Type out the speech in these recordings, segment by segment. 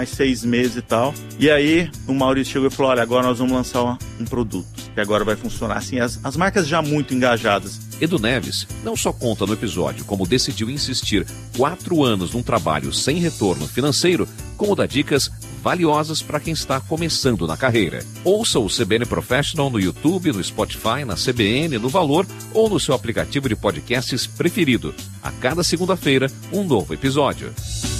mais 6 meses e tal. E aí o Maurício chegou e falou, olha, agora nós vamos lançar um produto, que agora vai funcionar. Assim, as marcas já muito engajadas. Edu Neves não só conta no episódio como decidiu insistir 4 anos num trabalho sem retorno financeiro, como dá dicas valiosas para quem está começando na carreira. Ouça o CBN Professional no YouTube, no Spotify, na CBN, no Valor ou no seu aplicativo de podcasts preferido. A cada segunda-feira, um novo episódio.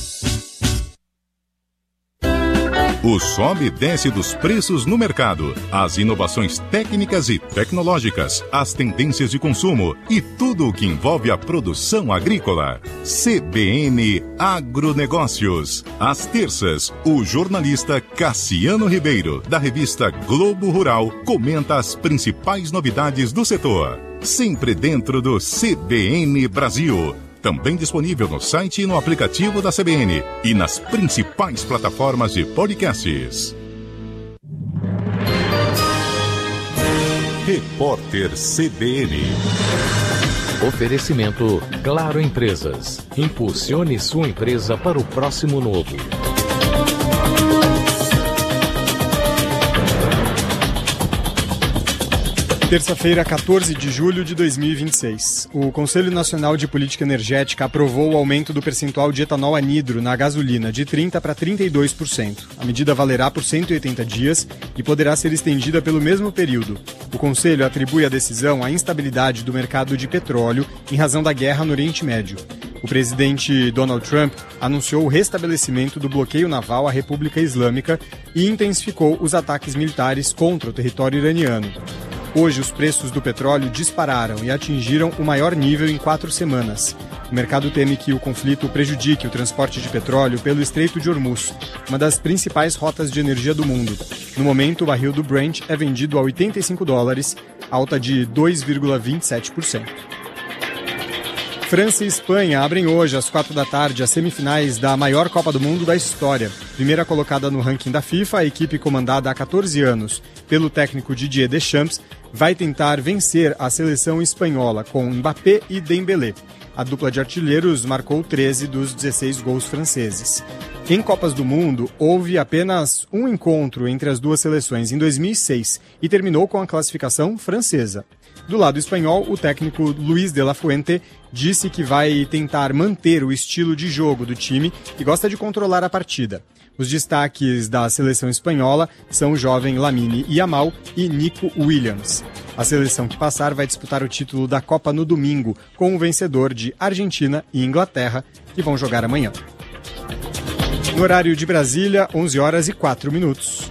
O sobe e desce dos preços no mercado, as inovações técnicas e tecnológicas, as tendências de consumo e tudo o que envolve a produção agrícola. CBN Agronegócios. Às terças, o jornalista Cassiano Ribeiro, da revista Globo Rural, comenta as principais novidades do setor. Sempre dentro do CBN Brasil. Também disponível no site e no aplicativo da CBN e nas principais plataformas de podcasts. Repórter CBN. Oferecimento Claro Empresas. Impulsione sua empresa para o próximo novo. Terça-feira, 14 de julho de 2026. O Conselho Nacional de Política Energética aprovou o aumento do percentual de etanol anidro na gasolina de 30% para 32%. A medida valerá por 180 dias e poderá ser estendida pelo mesmo período. O Conselho atribui a decisão à instabilidade do mercado de petróleo em razão da guerra no Oriente Médio. O presidente Donald Trump anunciou o restabelecimento do bloqueio naval à República Islâmica e intensificou os ataques militares contra o território iraniano. Hoje, os preços do petróleo dispararam e atingiram o maior nível em 4 semanas. O mercado teme que o conflito prejudique o transporte de petróleo pelo Estreito de Hormuz, uma das principais rotas de energia do mundo. No momento, o barril do Brent é vendido a $85, alta de 2,27%. França e Espanha abrem hoje, às 4 da tarde, as semifinais da maior Copa do Mundo da história. Primeira colocada no ranking da FIFA, a equipe comandada há 14 anos pelo técnico Didier Deschamps vai tentar vencer a seleção espanhola com Mbappé e Dembélé. A dupla de artilheiros marcou 13 dos 16 gols franceses. Em Copas do Mundo, houve apenas um encontro entre as duas seleções em 2006 e terminou com a classificação francesa. Do lado espanhol, o técnico Luis de la Fuente disse que vai tentar manter o estilo de jogo do time e gosta de controlar a partida. Os destaques da seleção espanhola são o jovem Lamine Yamal e Nico Williams. A seleção que passar vai disputar o título da Copa no domingo, com o vencedor de Argentina e Inglaterra, que vão jogar amanhã. No horário de Brasília, 11h04.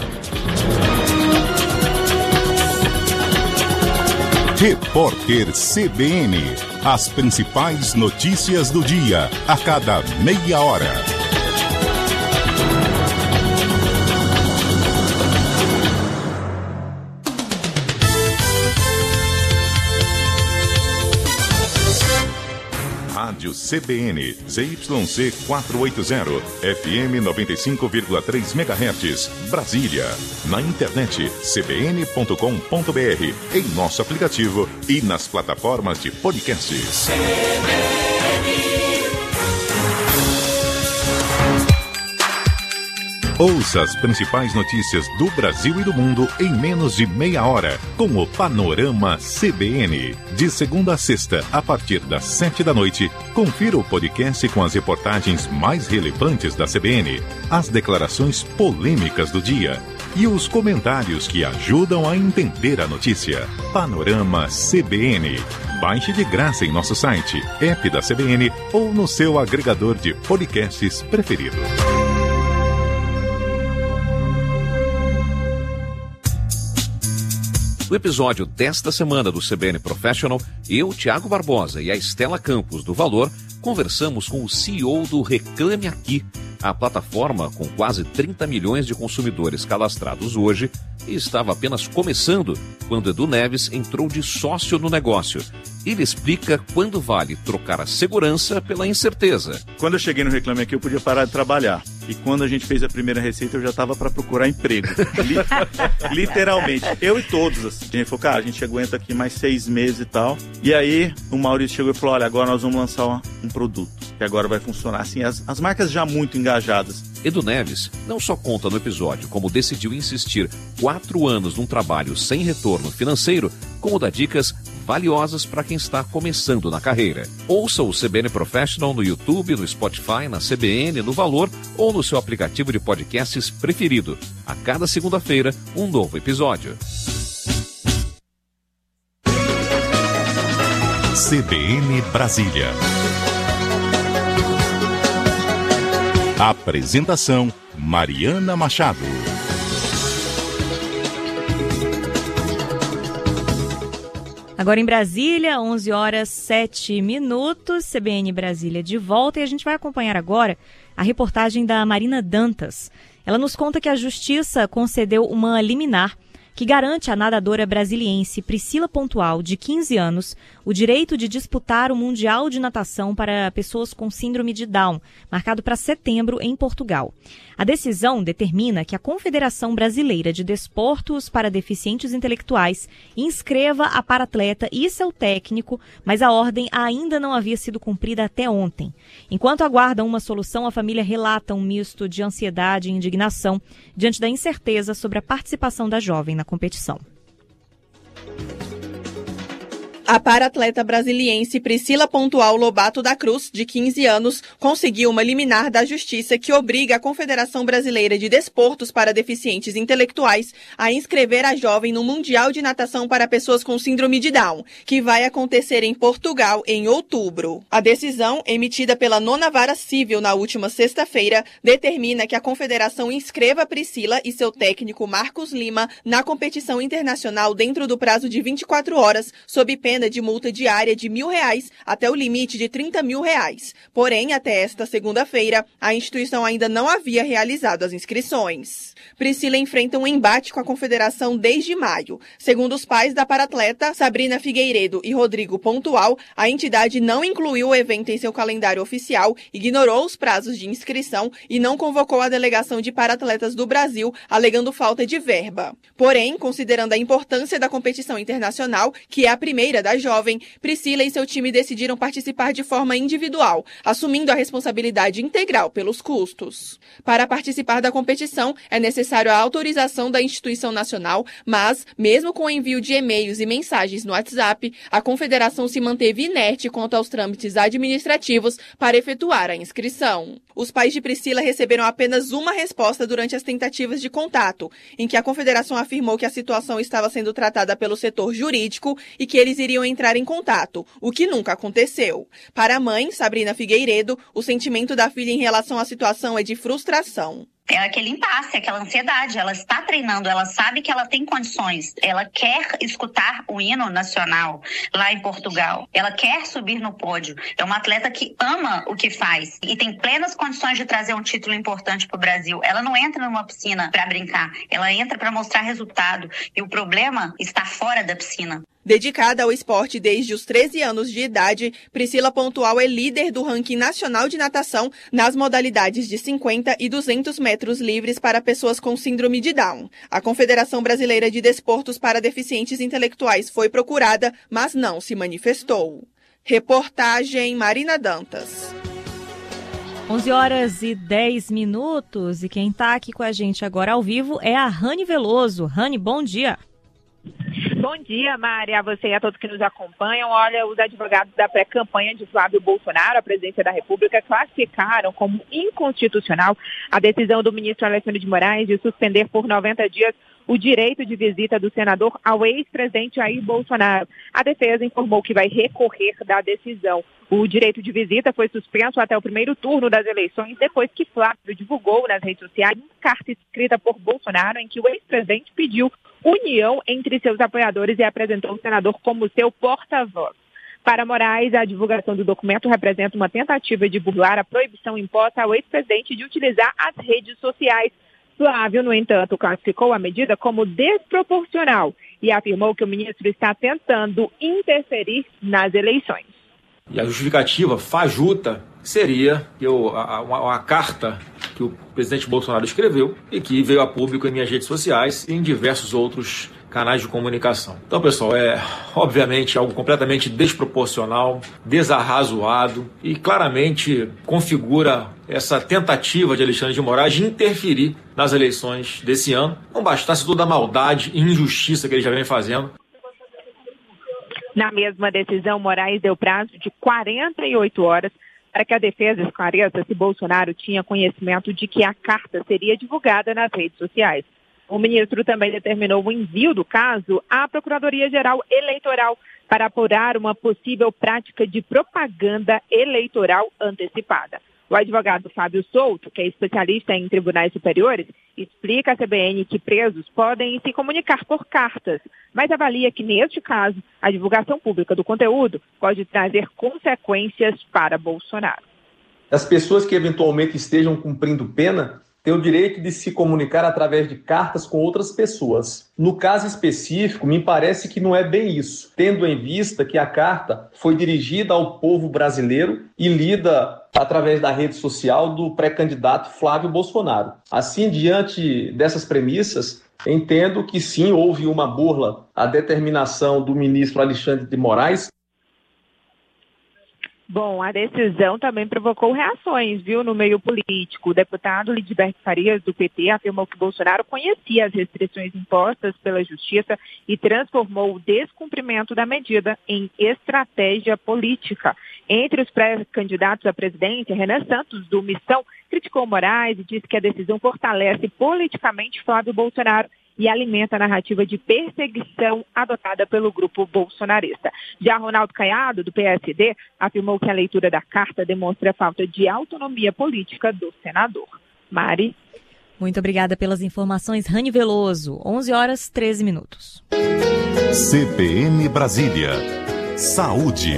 Repórter CBN. As principais notícias do dia, a cada meia hora. Rádio CBN, ZYC 480, FM 95,3 MHz, Brasília. Na internet, cbn.com.br, em nosso aplicativo e nas plataformas de podcasts. Ouça as principais notícias do Brasil e do mundo em menos de meia hora, com o Panorama CBN. De segunda a sexta, a partir das 7 da noite, confira o podcast com as reportagens mais relevantes da CBN, as declarações polêmicas do dia e os comentários que ajudam a entender a notícia. Panorama CBN. Baixe de graça em nosso site, app da CBN ou no seu agregador de podcasts preferido. No episódio desta semana do CBN Professional, eu, Tiago Barbosa e a Estela Campos do Valor conversamos com o CEO do Reclame Aqui, a plataforma com quase 30 milhões de consumidores cadastrados hoje e estava apenas começando quando Edu Neves entrou de sócio no negócio. Ele explica quando vale trocar a segurança pela incerteza. Quando eu cheguei no Reclame Aqui, eu podia parar de trabalhar. E quando a gente fez a primeira receita, eu já estava para procurar emprego. Literalmente. Eu e todos. Assim. A gente falou, cara, a gente aguenta aqui mais 6 meses e tal. E aí, o Maurício chegou e falou, olha, agora nós vamos lançar um produto, que agora vai funcionar. Assim, as marcas já muito engajadas. Edu Neves não só conta no episódio como decidiu insistir 4 anos num trabalho sem retorno financeiro, como dá dicas valiosas para quem está começando na carreira. Ouça o CBN Professional no YouTube, no Spotify, na CBN, no Valor ou no seu aplicativo de podcasts preferido. A cada segunda-feira, um novo episódio. CBN Brasília. Apresentação: Mariana Machado. Agora em Brasília, 11h07, CBN Brasília de volta, e a gente vai acompanhar agora a reportagem da Marina Dantas. Ela nos conta que a Justiça concedeu uma liminar que garante à nadadora brasiliense Priscila Pontual, de 15 anos, o direito de disputar o Mundial de Natação para pessoas com síndrome de Down, marcado para setembro em Portugal. A decisão determina que a Confederação Brasileira de Desportos para Deficientes Intelectuais inscreva a paratleta e seu técnico, mas a ordem ainda não havia sido cumprida até ontem. Enquanto aguardam uma solução, a família relata um misto de ansiedade e indignação diante da incerteza sobre a participação da jovem na competição. A paratleta brasiliense Priscila Pontual Lobato da Cruz, de 15 anos, conseguiu uma liminar da Justiça que obriga a Confederação Brasileira de Desportos para Deficientes Intelectuais a inscrever a jovem no Mundial de Natação para pessoas com síndrome de Down, que vai acontecer em Portugal em outubro. A decisão, emitida pela 9ª Vara Civil na última sexta-feira, determina que a Confederação inscreva Priscila e seu técnico Marcos Lima na competição internacional dentro do prazo de 24 horas, sob pena de multa diária de R$1.000 até o limite de R$30.000. Porém, até esta segunda-feira, a instituição ainda não havia realizado as inscrições. Priscila enfrenta um embate com a confederação desde maio. Segundo os pais da paratleta, Sabrina Figueiredo e Rodrigo Pontual, a entidade não incluiu o evento em seu calendário oficial, ignorou os prazos de inscrição e não convocou a delegação de paratletas do Brasil, alegando falta de verba. Porém, considerando a importância da competição internacional, que é a primeira da jovem, Priscila e seu time decidiram participar de forma individual, assumindo a responsabilidade integral pelos custos. Para participar da competição, é necessário a autorização da instituição nacional, mas, mesmo com o envio de e-mails e mensagens no WhatsApp, a confederação se manteve inerte quanto aos trâmites administrativos para efetuar a inscrição. Os pais de Priscila receberam apenas uma resposta durante as tentativas de contato, em que a confederação afirmou que a situação estava sendo tratada pelo setor jurídico e que eles iriam entrar em contato, o que nunca aconteceu. Para a mãe, Sabrina Figueiredo, o sentimento da filha em relação à situação é de frustração. É aquele impasse, aquela ansiedade. Ela está treinando, ela sabe que ela tem condições. Ela quer escutar o hino nacional lá em Portugal. Ela quer subir no pódio. É uma atleta que ama o que faz e tem plenas condições de trazer um título importante para o Brasil. Ela não entra numa piscina para brincar. Ela entra para mostrar resultado. E o problema está fora da piscina. Dedicada ao esporte desde os 13 anos de idade, Priscila Pontual é líder do ranking nacional de natação nas modalidades de 50 e 200 metros livres para pessoas com síndrome de Down. A Confederação Brasileira de Desportos para Deficientes Intelectuais foi procurada, mas não se manifestou. Reportagem Marina Dantas. 11h10 e quem está aqui com a gente agora ao vivo é a Rani Veloso. Rani, bom dia. Bom dia, Mari, a você e a todos que nos acompanham. Olha, os advogados da pré-campanha de Flávio Bolsonaro à presidência da República classificaram como inconstitucional a decisão do ministro Alexandre de Moraes de suspender por 90 dias o direito de visita do senador ao ex-presidente Jair Bolsonaro. A defesa informou que vai recorrer da decisão. O direito de visita foi suspenso até o primeiro turno das eleições, depois que Flávio divulgou nas redes sociais uma carta escrita por Bolsonaro em que o ex-presidente pediu união entre seus apoiadores e apresentou o senador como seu porta-voz. Para Moraes, a divulgação do documento representa uma tentativa de burlar a proibição imposta ao ex-presidente de utilizar as redes sociais. Flávio, no entanto, classificou a medida como desproporcional e afirmou que o ministro está tentando interferir nas eleições. E a justificativa fajuta seria uma carta que o presidente Bolsonaro escreveu e que veio a público em minhas redes sociais e em diversos outros canais de comunicação. Então, pessoal, é obviamente algo completamente desproporcional, desarrazoado e claramente configura essa tentativa de Alexandre de Moraes de interferir nas eleições desse ano. Não bastasse toda a maldade e injustiça que ele já vem fazendo. Na mesma decisão, Moraes deu prazo de 48 horas para que a defesa esclareça se Bolsonaro tinha conhecimento de que a carta seria divulgada nas redes sociais. O ministro também determinou o envio do caso à Procuradoria-Geral Eleitoral para apurar uma possível prática de propaganda eleitoral antecipada. O advogado Fábio Souto, que é especialista em tribunais superiores, explica à CBN que presos podem se comunicar por cartas, mas avalia que, neste caso, a divulgação pública do conteúdo pode trazer consequências para Bolsonaro. As pessoas que eventualmente estejam cumprindo pena têm o direito de se comunicar através de cartas com outras pessoas. No caso específico, me parece que não é bem isso, tendo em vista que a carta foi dirigida ao povo brasileiro e lida através da rede social do pré-candidato Flávio Bolsonaro. Assim, diante dessas premissas, entendo que sim, houve uma burla à determinação do ministro Alexandre de Moraes. Bom, a decisão também provocou reações, no meio político. O deputado Lidberto Farias, do PT, afirmou que Bolsonaro conhecia as restrições impostas pela Justiça e transformou o descumprimento da medida em estratégia política. Entre os pré-candidatos à presidência, Renan Santos, do Missão, criticou Moraes e disse que a decisão fortalece politicamente Flávio Bolsonaro e alimenta a narrativa de perseguição adotada pelo grupo bolsonarista. Já Ronaldo Caiado, do PSD, afirmou que a leitura da carta demonstra a falta de autonomia política do senador. Mari. Muito obrigada pelas informações, Rani Veloso. 11h13. CBN Brasília. Saúde.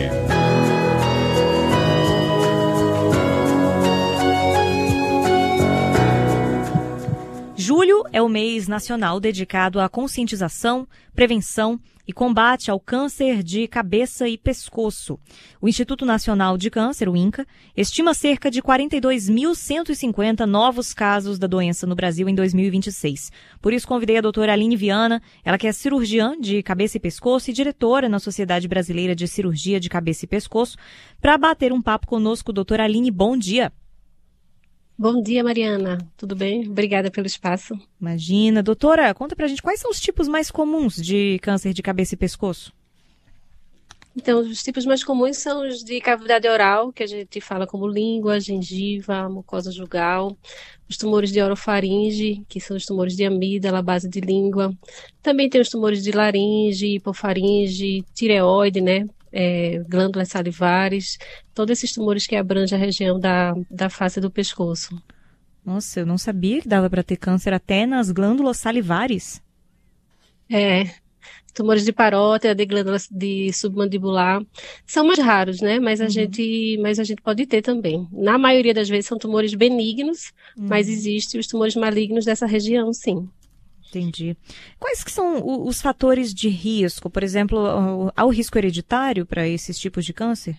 Julho é o mês nacional dedicado à conscientização, prevenção e combate ao câncer de cabeça e pescoço. O Instituto Nacional de Câncer, o INCA, estima cerca de 42.150 novos casos da doença no Brasil em 2026. Por isso, convidei a doutora Aline Viana, ela que é cirurgiã de cabeça e pescoço e diretora na Sociedade Brasileira de Cirurgia de Cabeça e Pescoço, para bater um papo conosco. Doutora Aline, bom dia. Bom dia, Mariana. Tudo bem? Obrigada pelo espaço. Imagina. Doutora, conta pra gente quais são os tipos mais comuns de câncer de cabeça e pescoço? Então, os tipos mais comuns são os de cavidade oral, que a gente fala como língua, gengiva, mucosa jugal, os tumores de orofaringe, que são os tumores de amígdala, base de língua. Também tem os tumores de laringe, hipofaringe, tireoide, glândulas salivares, todos esses tumores que abrangem a região da face do pescoço. Nossa, eu não sabia que dava para ter câncer até nas glândulas salivares. Tumores de parótida, de glândulas de submandibular, são mais raros, Mas a gente pode ter também. Na maioria das vezes são tumores benignos, mas existem os tumores malignos dessa região, sim. Entendi. Quais que são os fatores de risco? Por exemplo, há o risco hereditário para esses tipos de câncer?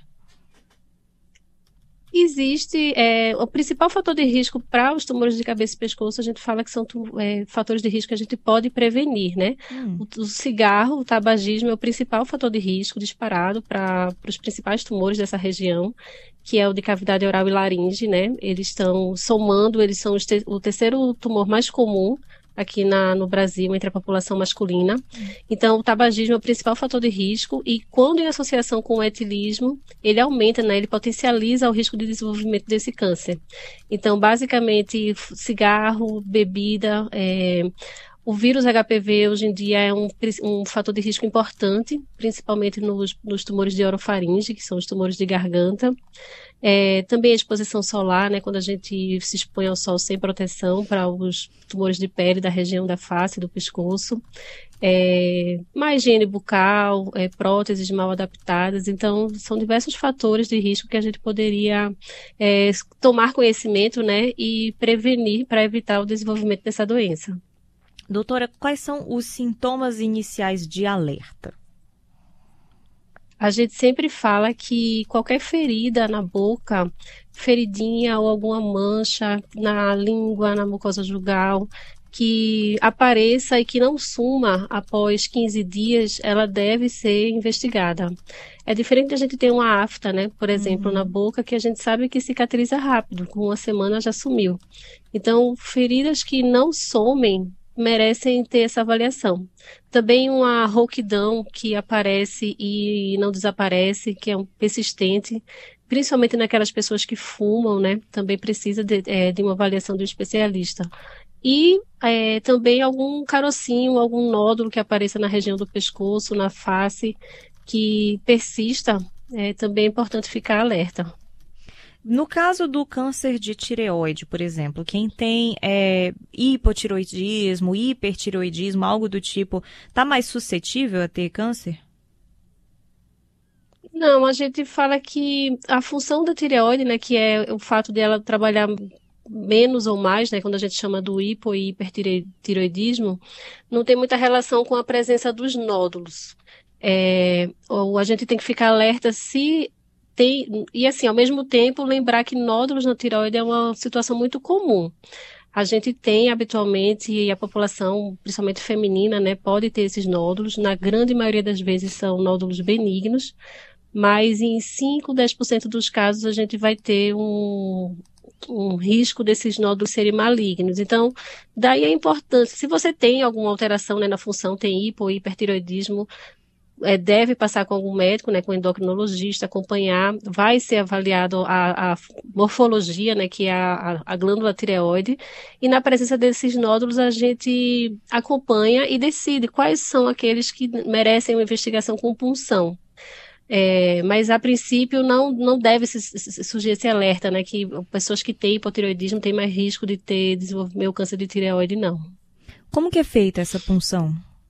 Existe o principal fator de risco para os tumores de cabeça e pescoço, a gente fala que são fatores de risco que a gente pode prevenir, O cigarro, o tabagismo é o principal fator de risco disparado para os principais tumores dessa região, que é o de cavidade oral e laringe, Eles estão somando, eles são o terceiro tumor mais comum aqui no Brasil, entre a população masculina. Então, o tabagismo é o principal fator de risco e, quando em associação com o etilismo, ele aumenta, ele potencializa o risco de desenvolvimento desse câncer. Então, basicamente, cigarro, bebida, o vírus HPV hoje em dia é um fator de risco importante, principalmente nos tumores de orofaringe, que são os tumores de garganta. Também a exposição solar, quando a gente se expõe ao sol sem proteção para os tumores de pele da região da face, do pescoço. Má higiene bucal, próteses mal adaptadas. Então, são diversos fatores de risco que a gente poderia tomar conhecimento, e prevenir para evitar o desenvolvimento dessa doença. Doutora, quais são os sintomas iniciais de alerta? A gente sempre fala que qualquer ferida na boca, feridinha ou alguma mancha na língua, na mucosa jugal, que apareça e que não suma após 15 dias, ela deve ser investigada. É diferente da gente ter uma afta, né? Por exemplo, na boca, que a gente sabe que cicatriza rápido, com 1 semana já sumiu. Então, feridas que não somem merecem ter essa avaliação. Também uma rouquidão que aparece e não desaparece, que é persistente, principalmente naquelas pessoas que fumam, né? Também precisa de uma avaliação do especialista. E também algum carocinho, algum nódulo que apareça na região do pescoço, na face, que persista, também é importante ficar alerta. No caso do câncer de tireoide, por exemplo, quem tem hipotireoidismo, hipertireoidismo, algo do tipo, está mais suscetível a ter câncer? Não, a gente fala que a função da tireoide, né, que é o fato dela trabalhar menos ou mais, né, quando a gente chama do hipo e hipertireoidismo, não tem muita relação com a presença dos nódulos. Ou a gente tem que ficar alerta se tem, e assim, ao mesmo tempo, lembrar que nódulos na tireoide é uma situação muito comum. A gente tem habitualmente, e a população, principalmente feminina, né, pode ter esses nódulos. Na grande maioria das vezes são nódulos benignos, mas em 5, 10% dos casos a gente vai ter um risco desses nódulos serem malignos. Então, daí a importância, se você tem alguma alteração, né, na função, tem hipo ou hipertireoidismo, deve passar com algum médico, né, com um endocrinologista, acompanhar, vai ser avaliado a morfologia, né, que é a glândula tireoide, e na presença desses nódulos a gente acompanha e decide quais são aqueles que merecem uma investigação com punção. Mas a princípio não deve surgir esse alerta, né, que pessoas que têm hipotireoidismo têm mais risco de desenvolver o câncer de tireoide, não. Como que é feita essa punção?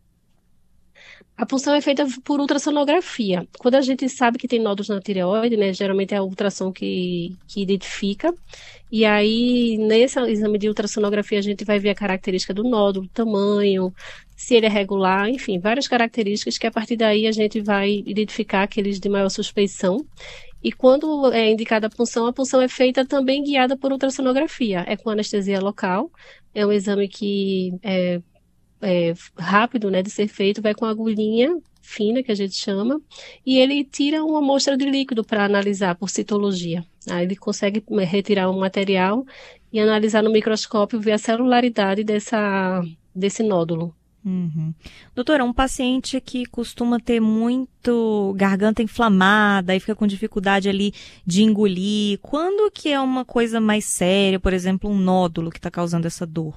A punção é feita por ultrassonografia. Quando a gente sabe que tem nódulos na tireoide, né, geralmente é a ultrassom que identifica. E aí, nesse exame de ultrassonografia, a gente vai ver a característica do nódulo, tamanho, se ele é regular, enfim, várias características que a partir daí a gente vai identificar aqueles de maior suspeição. E quando é indicada a punção é feita também guiada por ultrassonografia. É com anestesia local, é um exame que é rápido, né, de ser feito, vai com agulhinha fina, que a gente chama, e ele tira uma amostra de líquido para analisar por citologia. Aí ele consegue retirar um material e analisar no microscópio, ver a celularidade desse nódulo. Uhum. Doutora, um paciente que costuma ter muito garganta inflamada e fica com dificuldade ali de engolir, quando que é uma coisa mais séria, por exemplo, um nódulo que está causando essa dor?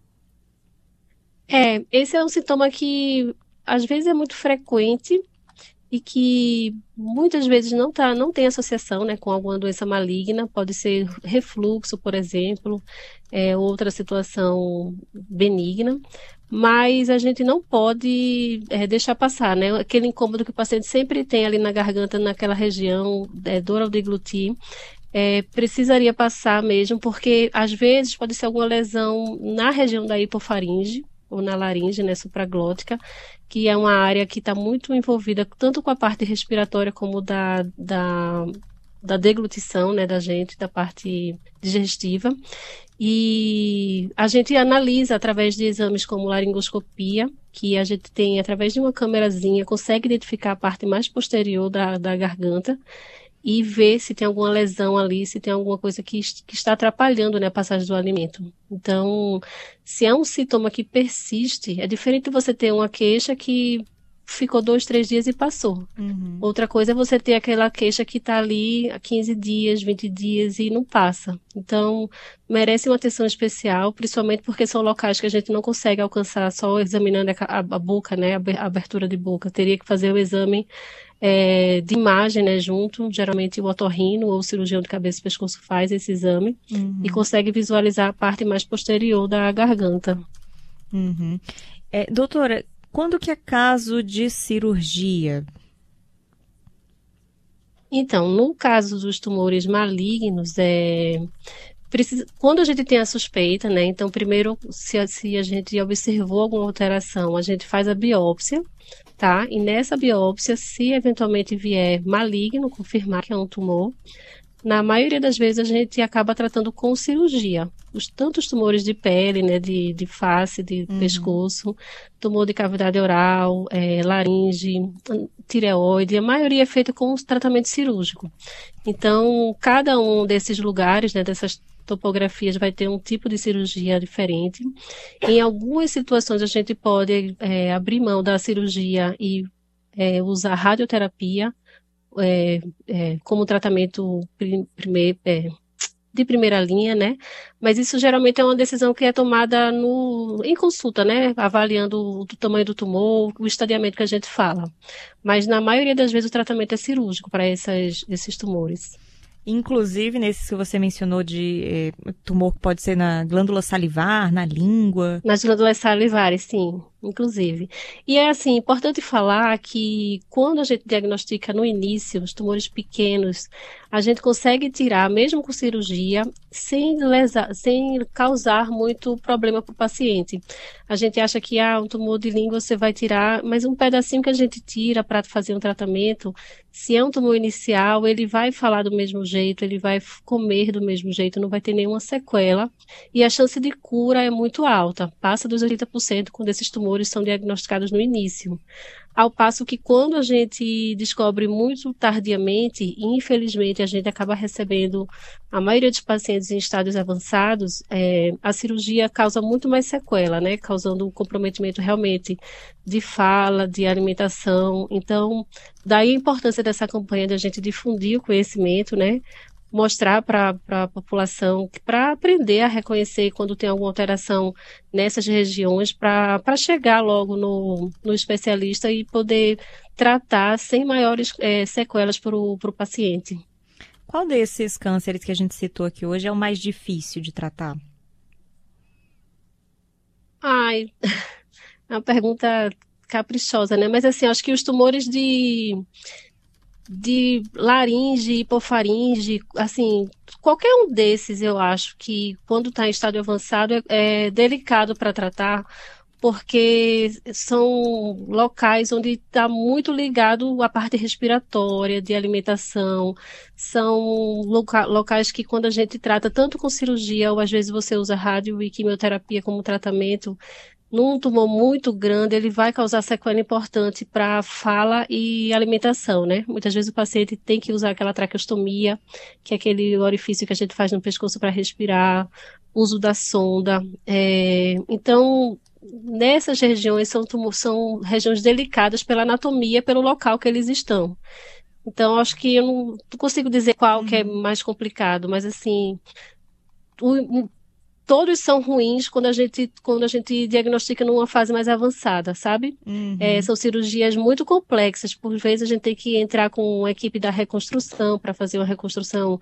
Esse é um sintoma que às vezes é muito frequente e que muitas vezes não tem associação, né, com alguma doença maligna. Pode ser refluxo, por exemplo, outra situação benigna, mas a gente não pode deixar passar, né, aquele incômodo que o paciente sempre tem ali na garganta, naquela região, dor ao deglutir. Precisaria passar mesmo, porque às vezes pode ser alguma lesão na região da hipofaringe, ou na laringe, né, supraglótica, que é uma área que está muito envolvida tanto com a parte respiratória como da deglutição, né, da gente, da parte digestiva. E a gente analisa através de exames como laringoscopia, que a gente tem, através de uma câmerazinha, consegue identificar a parte mais posterior da garganta e ver se tem alguma lesão ali, se tem alguma coisa que está atrapalhando, né, a passagem do alimento. Então, se é um sintoma que persiste, é diferente de você ter uma queixa que ficou 2, 3 dias e passou. Uhum. Outra coisa é você ter aquela queixa que está ali há 15 dias, 20 dias e não passa. Então, merece uma atenção especial, principalmente porque são locais que a gente não consegue alcançar só examinando a boca, né, a abertura de boca. Teria que fazer o exame de imagem, né, junto. Geralmente o otorrino ou o cirurgião de cabeça e pescoço faz esse exame e consegue visualizar a parte mais posterior da garganta. Uhum. Doutora, quando que é caso de cirurgia? Então, no caso dos tumores malignos, quando a gente tem a suspeita, né, então primeiro, se a gente observou alguma alteração, a gente faz a biópsia tá? E nessa biópsia, se eventualmente vier maligno, confirmar que é um tumor, na maioria das vezes a gente acaba tratando com cirurgia. Tantos tumores de pele, né, de face, de pescoço, tumor de cavidade oral, laringe, tireoide, a maioria é feita com tratamento cirúrgico. Então, cada um desses lugares, né, dessas topografias vai ter um tipo de cirurgia diferente. Em algumas situações a gente pode abrir mão da cirurgia e usar radioterapia como tratamento de primeira linha, né? Mas isso geralmente é uma decisão que é tomada em consulta, né? Avaliando o tamanho do tumor, o estadiamento que a gente fala. Mas na maioria das vezes o tratamento é cirúrgico para esses tumores. Inclusive, nesse que você mencionou de tumor que pode ser na glândula salivar, na língua. Nas glândulas salivares, sim, inclusive. E é assim, importante falar que quando a gente diagnostica no início os tumores pequenos, a gente consegue tirar, mesmo com cirurgia, sem causar muito problema para o paciente. A gente acha que um tumor de língua você vai tirar, mas um pedacinho que a gente tira para fazer um tratamento, se é um tumor inicial, ele vai falar do mesmo jeito, ele vai comer do mesmo jeito, não vai ter nenhuma sequela. E a chance de cura é muito alta, passa dos 80% quando esses tumores são diagnosticados no início. Ao passo que quando a gente descobre muito tardiamente, infelizmente a gente acaba recebendo, a maioria dos pacientes em estádios avançados, a cirurgia causa muito mais sequela, né? Causando um comprometimento realmente de fala, de alimentação. Então, daí a importância dessa campanha de a gente difundir o conhecimento, né? Mostrar para a população, para aprender a reconhecer quando tem alguma alteração nessas regiões, para chegar logo no especialista e poder tratar sem maiores sequelas para o paciente. Qual desses cânceres que a gente citou aqui hoje é o mais difícil de tratar? É uma pergunta caprichosa, né? Mas assim, acho que os tumores de laringe, hipofaringe, assim, qualquer um desses eu acho que quando está em estádio avançado é delicado para tratar, porque são locais onde está muito ligado à parte respiratória, de alimentação, são locais que quando a gente trata tanto com cirurgia ou às vezes você usa rádio e quimioterapia como tratamento, num tumor muito grande, ele vai causar sequela importante para fala e alimentação, né? Muitas vezes o paciente tem que usar aquela traqueostomia, que é aquele orifício que a gente faz no pescoço para respirar, uso da sonda. Então, nessas regiões são regiões delicadas pela anatomia, pelo local que eles estão. Então, acho que eu não consigo dizer qual que é mais complicado, mas assim, todos são ruins quando a gente diagnostica numa fase mais avançada, sabe? São cirurgias muito complexas. Por vezes a gente tem que entrar com a equipe da reconstrução para fazer uma reconstrução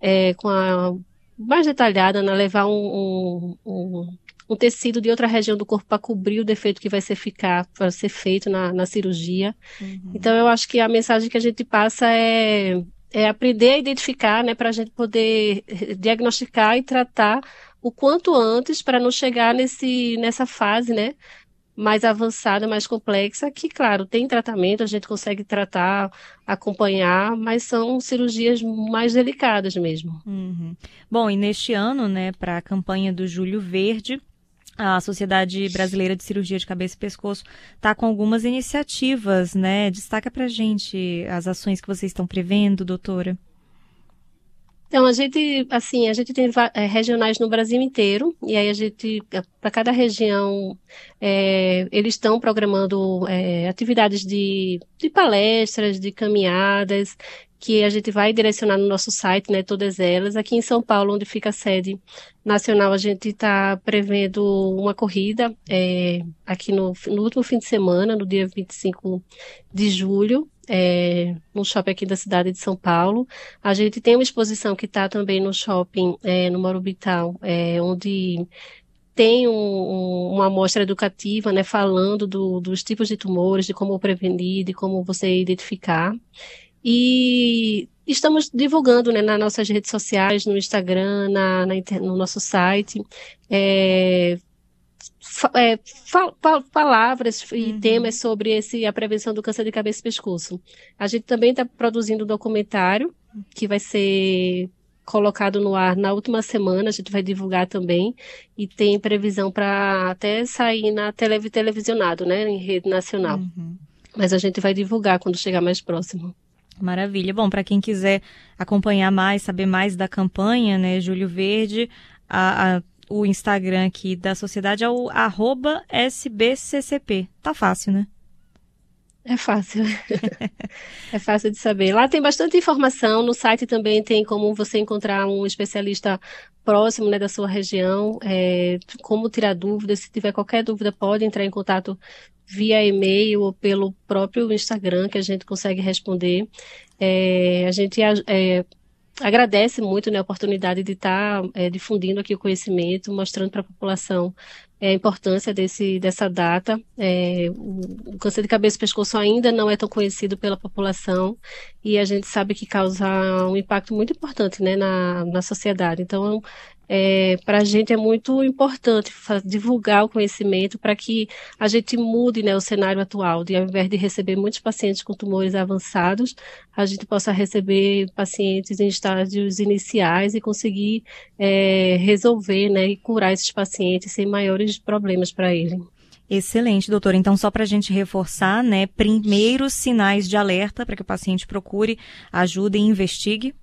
mais detalhada, né? Levar um tecido de outra região do corpo para cobrir o defeito que vai para ser feito na cirurgia. Então eu acho que a mensagem que a gente passa é aprender a identificar, né? Para a gente poder diagnosticar e tratar o quanto antes para não chegar nessa fase, né, mais avançada, mais complexa, que, claro, tem tratamento, a gente consegue tratar, acompanhar, mas são cirurgias mais delicadas mesmo. Bom, e neste ano, né, para a campanha do Julho Verde, a Sociedade Brasileira de Cirurgia de Cabeça e Pescoço está com algumas iniciativas, né? Destaca para a gente as ações que vocês estão prevendo, doutora. Então, a gente tem regionais no Brasil inteiro, e aí para cada região, eles estão programando atividades de palestras, de caminhadas, que a gente vai direcionar no nosso site, né, todas elas. Aqui em São Paulo, onde fica a sede nacional, a gente está prevendo uma corrida, aqui no último fim de semana, no dia 25 de julho, no shopping aqui da cidade de São Paulo. A gente tem uma exposição que está também no shopping, no Morubital, onde tem uma amostra educativa, né, falando dos tipos de tumores, de como prevenir, de como você identificar. E estamos divulgando, né, nas nossas redes sociais, no Instagram, no nosso site, palavras e temas sobre a prevenção do câncer de cabeça e pescoço. A gente também está produzindo um documentário que vai ser colocado no ar na última semana, a gente vai divulgar também, e tem previsão para até sair na televisionado, né, em rede nacional. Mas a gente vai divulgar quando chegar mais próximo. Maravilha. Bom, para quem quiser acompanhar mais, saber mais da campanha, né, Julho Verde, o Instagram aqui da sociedade é o @sbccp. Tá fácil, né? É fácil. É fácil de saber. Lá tem bastante informação. No site também tem como você encontrar um especialista próximo, né, da sua região, como tirar dúvidas. Se tiver qualquer dúvida, pode entrar em contato via e-mail ou pelo próprio Instagram, que a gente consegue responder. A gente agradece muito, né, a oportunidade de estar difundindo aqui o conhecimento, mostrando para a população a importância dessa data. O câncer de cabeça e pescoço ainda não é tão conhecido pela população e a gente sabe que causa um impacto muito importante, né, na sociedade. Então, para a gente é muito importante divulgar o conhecimento para que a gente mude, né, o cenário atual, ao invés de receber muitos pacientes com tumores avançados, a gente possa receber pacientes em estágios iniciais e conseguir resolver, né, e curar esses pacientes sem maiores problemas para eles. Excelente, doutora. Então, só para a gente reforçar, né, primeiros sinais de alerta para que o paciente procure ajuda e investigue.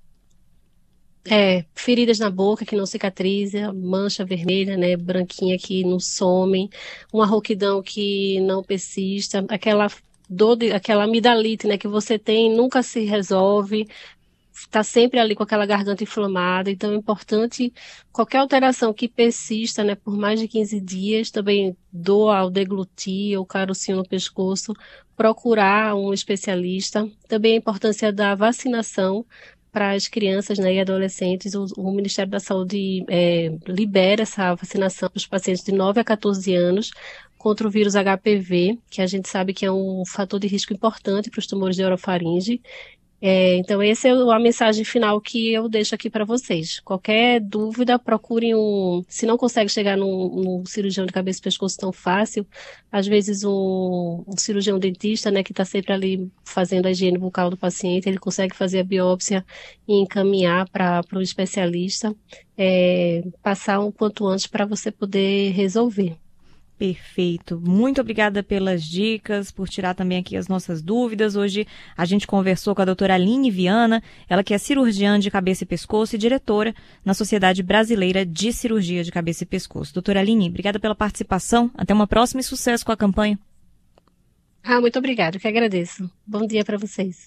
Feridas na boca que não cicatriza, mancha vermelha, né, branquinha que não some, uma rouquidão que não persista, aquela amidalite, né, que você tem nunca se resolve, está sempre ali com aquela garganta inflamada. Então é importante qualquer alteração que persista, né, por mais de 15 dias, também dor ao deglutir ou carocinho no pescoço, procurar um especialista. Também a importância da vacinação para as crianças, né, e adolescentes. O Ministério da Saúde libera essa vacinação para os pacientes de 9 a 14 anos contra o vírus HPV, que a gente sabe que é um fator de risco importante para os tumores de orofaringe. Então, essa é a mensagem final que eu deixo aqui para vocês. Qualquer dúvida, procurem se não consegue chegar num cirurgião de cabeça e pescoço tão fácil, às vezes um cirurgião dentista, né, que está sempre ali fazendo a higiene bucal do paciente, ele consegue fazer a biópsia e encaminhar para o especialista, passar um quanto antes para você poder resolver. Perfeito. Muito obrigada pelas dicas, por tirar também aqui as nossas dúvidas. Hoje a gente conversou com a doutora Aline Viana, ela que é cirurgiã de cabeça e pescoço e diretora na Sociedade Brasileira de Cirurgia de Cabeça e Pescoço. Doutora Aline, obrigada pela participação. Até uma próxima e sucesso com a campanha. Muito obrigada, que agradeço. Bom dia para vocês.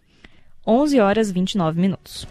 11h29.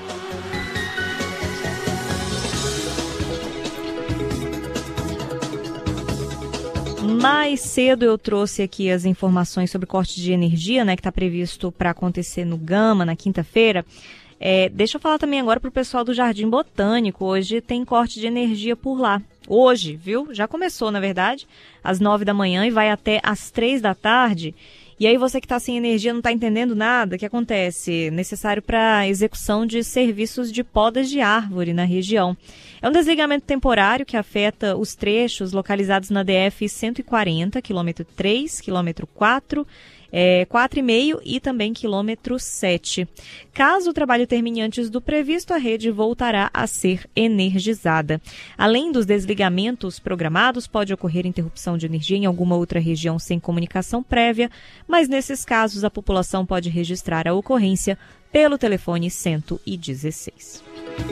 Mais cedo eu trouxe aqui as informações sobre corte de energia, né, que está previsto para acontecer no Gama, na quinta-feira. Deixa eu falar também agora para o pessoal do Jardim Botânico. Hoje tem corte de energia por lá. Hoje, viu? Já começou, na verdade, às 9 da manhã e vai até às 3 da tarde. E aí você que está sem energia não está entendendo nada, o que acontece? Necessário para execução de serviços de podas de árvore na região. É um desligamento temporário que afeta os trechos localizados na DF 140, quilômetro 3, quilômetro 4, 4,5 e também quilômetro 7. Caso o trabalho termine antes do previsto, a rede voltará a ser energizada. Além dos desligamentos programados, pode ocorrer interrupção de energia em alguma outra região sem comunicação prévia, mas nesses casos a população pode registrar a ocorrência pelo telefone 116.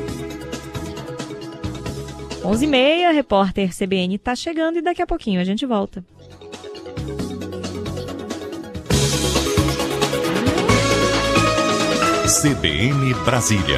11h30, repórter CBN está chegando e daqui a pouquinho a gente volta. CBN Brasília.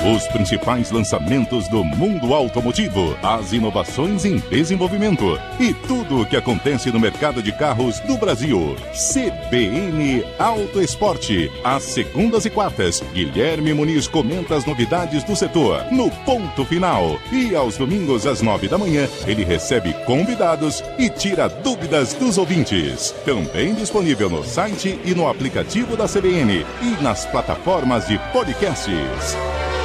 Os principais lançamentos do mundo automotivo, as inovações em desenvolvimento e tudo o que acontece no mercado de carros do Brasil. CBN Auto Esporte. Às segundas e quartas, Guilherme Muniz comenta as novidades do setor no Ponto Final. E aos domingos às 9 da manhã, ele recebe convidados e tira dúvidas dos ouvintes. Também disponível no site e no aplicativo da CBN e nas plataformas de podcasts.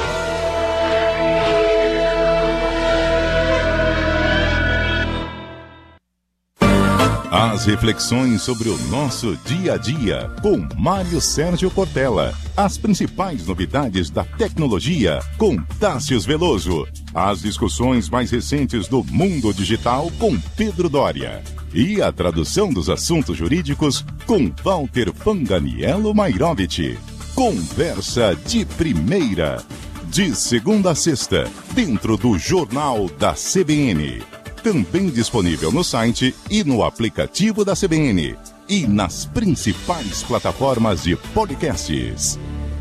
As reflexões sobre o nosso dia a dia, com Mário Sérgio Portela. As principais novidades da tecnologia, com Tássius Veloso. As discussões mais recentes do mundo digital, com Pedro Doria. E a tradução dos assuntos jurídicos, com Walter Fanganiello Mairovich. Conversa de primeira. De segunda a sexta, dentro do Jornal da CBN. Também disponível no site e no aplicativo da CBN. E nas principais plataformas de podcasts.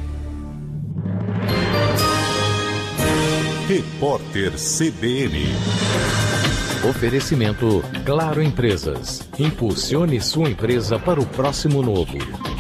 Repórter CBN. Oferecimento Claro Empresas. Impulsione sua empresa para o próximo novo.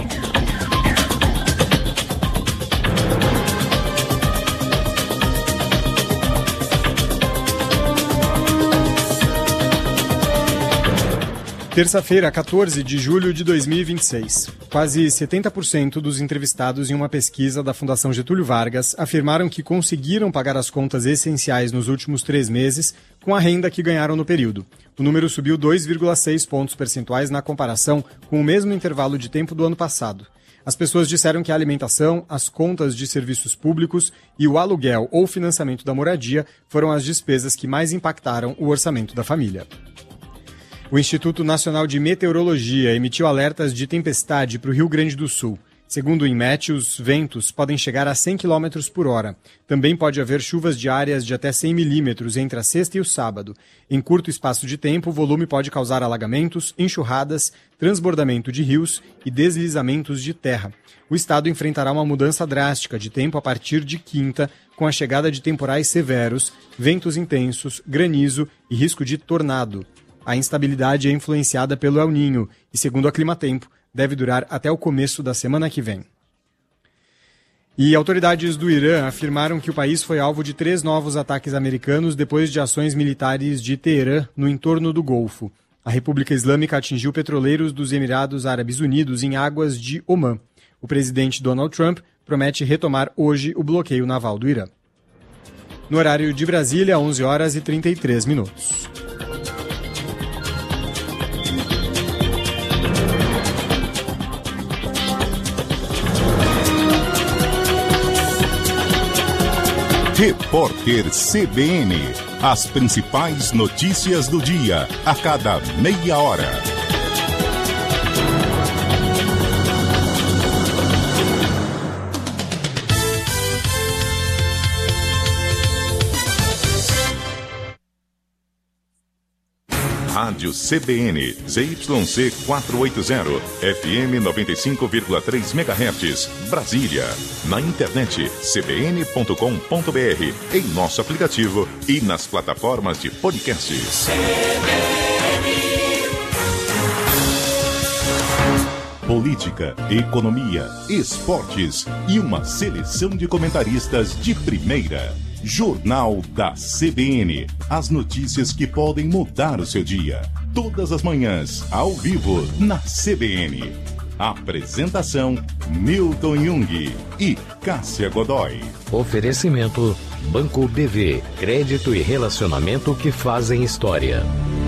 Terça-feira, 14 de julho de 2026. Quase 70% dos entrevistados em uma pesquisa da Fundação Getúlio Vargas afirmaram que conseguiram pagar as contas essenciais nos últimos 3 meses com a renda que ganharam no período. O número subiu 2,6 pontos percentuais na comparação com o mesmo intervalo de tempo do ano passado. As pessoas disseram que a alimentação, as contas de serviços públicos e o aluguel ou financiamento da moradia foram as despesas que mais impactaram o orçamento da família. O Instituto Nacional de Meteorologia emitiu alertas de tempestade para o Rio Grande do Sul. Segundo o INMET, os ventos podem chegar a 100 km por hora. Também pode haver chuvas diárias de até 100 milímetros entre a sexta e o sábado. Em curto espaço de tempo, o volume pode causar alagamentos, enxurradas, transbordamento de rios e deslizamentos de terra. O estado enfrentará uma mudança drástica de tempo a partir de quinta, com a chegada de temporais severos, ventos intensos, granizo e risco de tornado. A instabilidade é influenciada pelo El Niño e, segundo a Climatempo, deve durar até o começo da semana que vem. E autoridades do Irã afirmaram que o país foi alvo de 3 novos ataques americanos depois de ações militares de Teherã no entorno do Golfo. A República Islâmica atingiu petroleiros dos Emirados Árabes Unidos em águas de Omã. O presidente Donald Trump promete retomar hoje o bloqueio naval do Irã. No horário de Brasília, 11 horas e 33 minutos. Repórter CBN. As principais notícias do dia, a cada meia hora. Rádio CBN, ZYC 480, FM 95,3 MHz, Brasília. Na internet, cbn.com.br, em nosso aplicativo e nas plataformas de podcasts. Política, economia, esportes e uma seleção de comentaristas de primeira. Jornal da CBN. As notícias que podem mudar o seu dia. Todas as manhãs, ao vivo, na CBN. Apresentação, Milton Jung e Cássia Godoy. Oferecimento, Banco BV. Crédito e relacionamento que fazem história.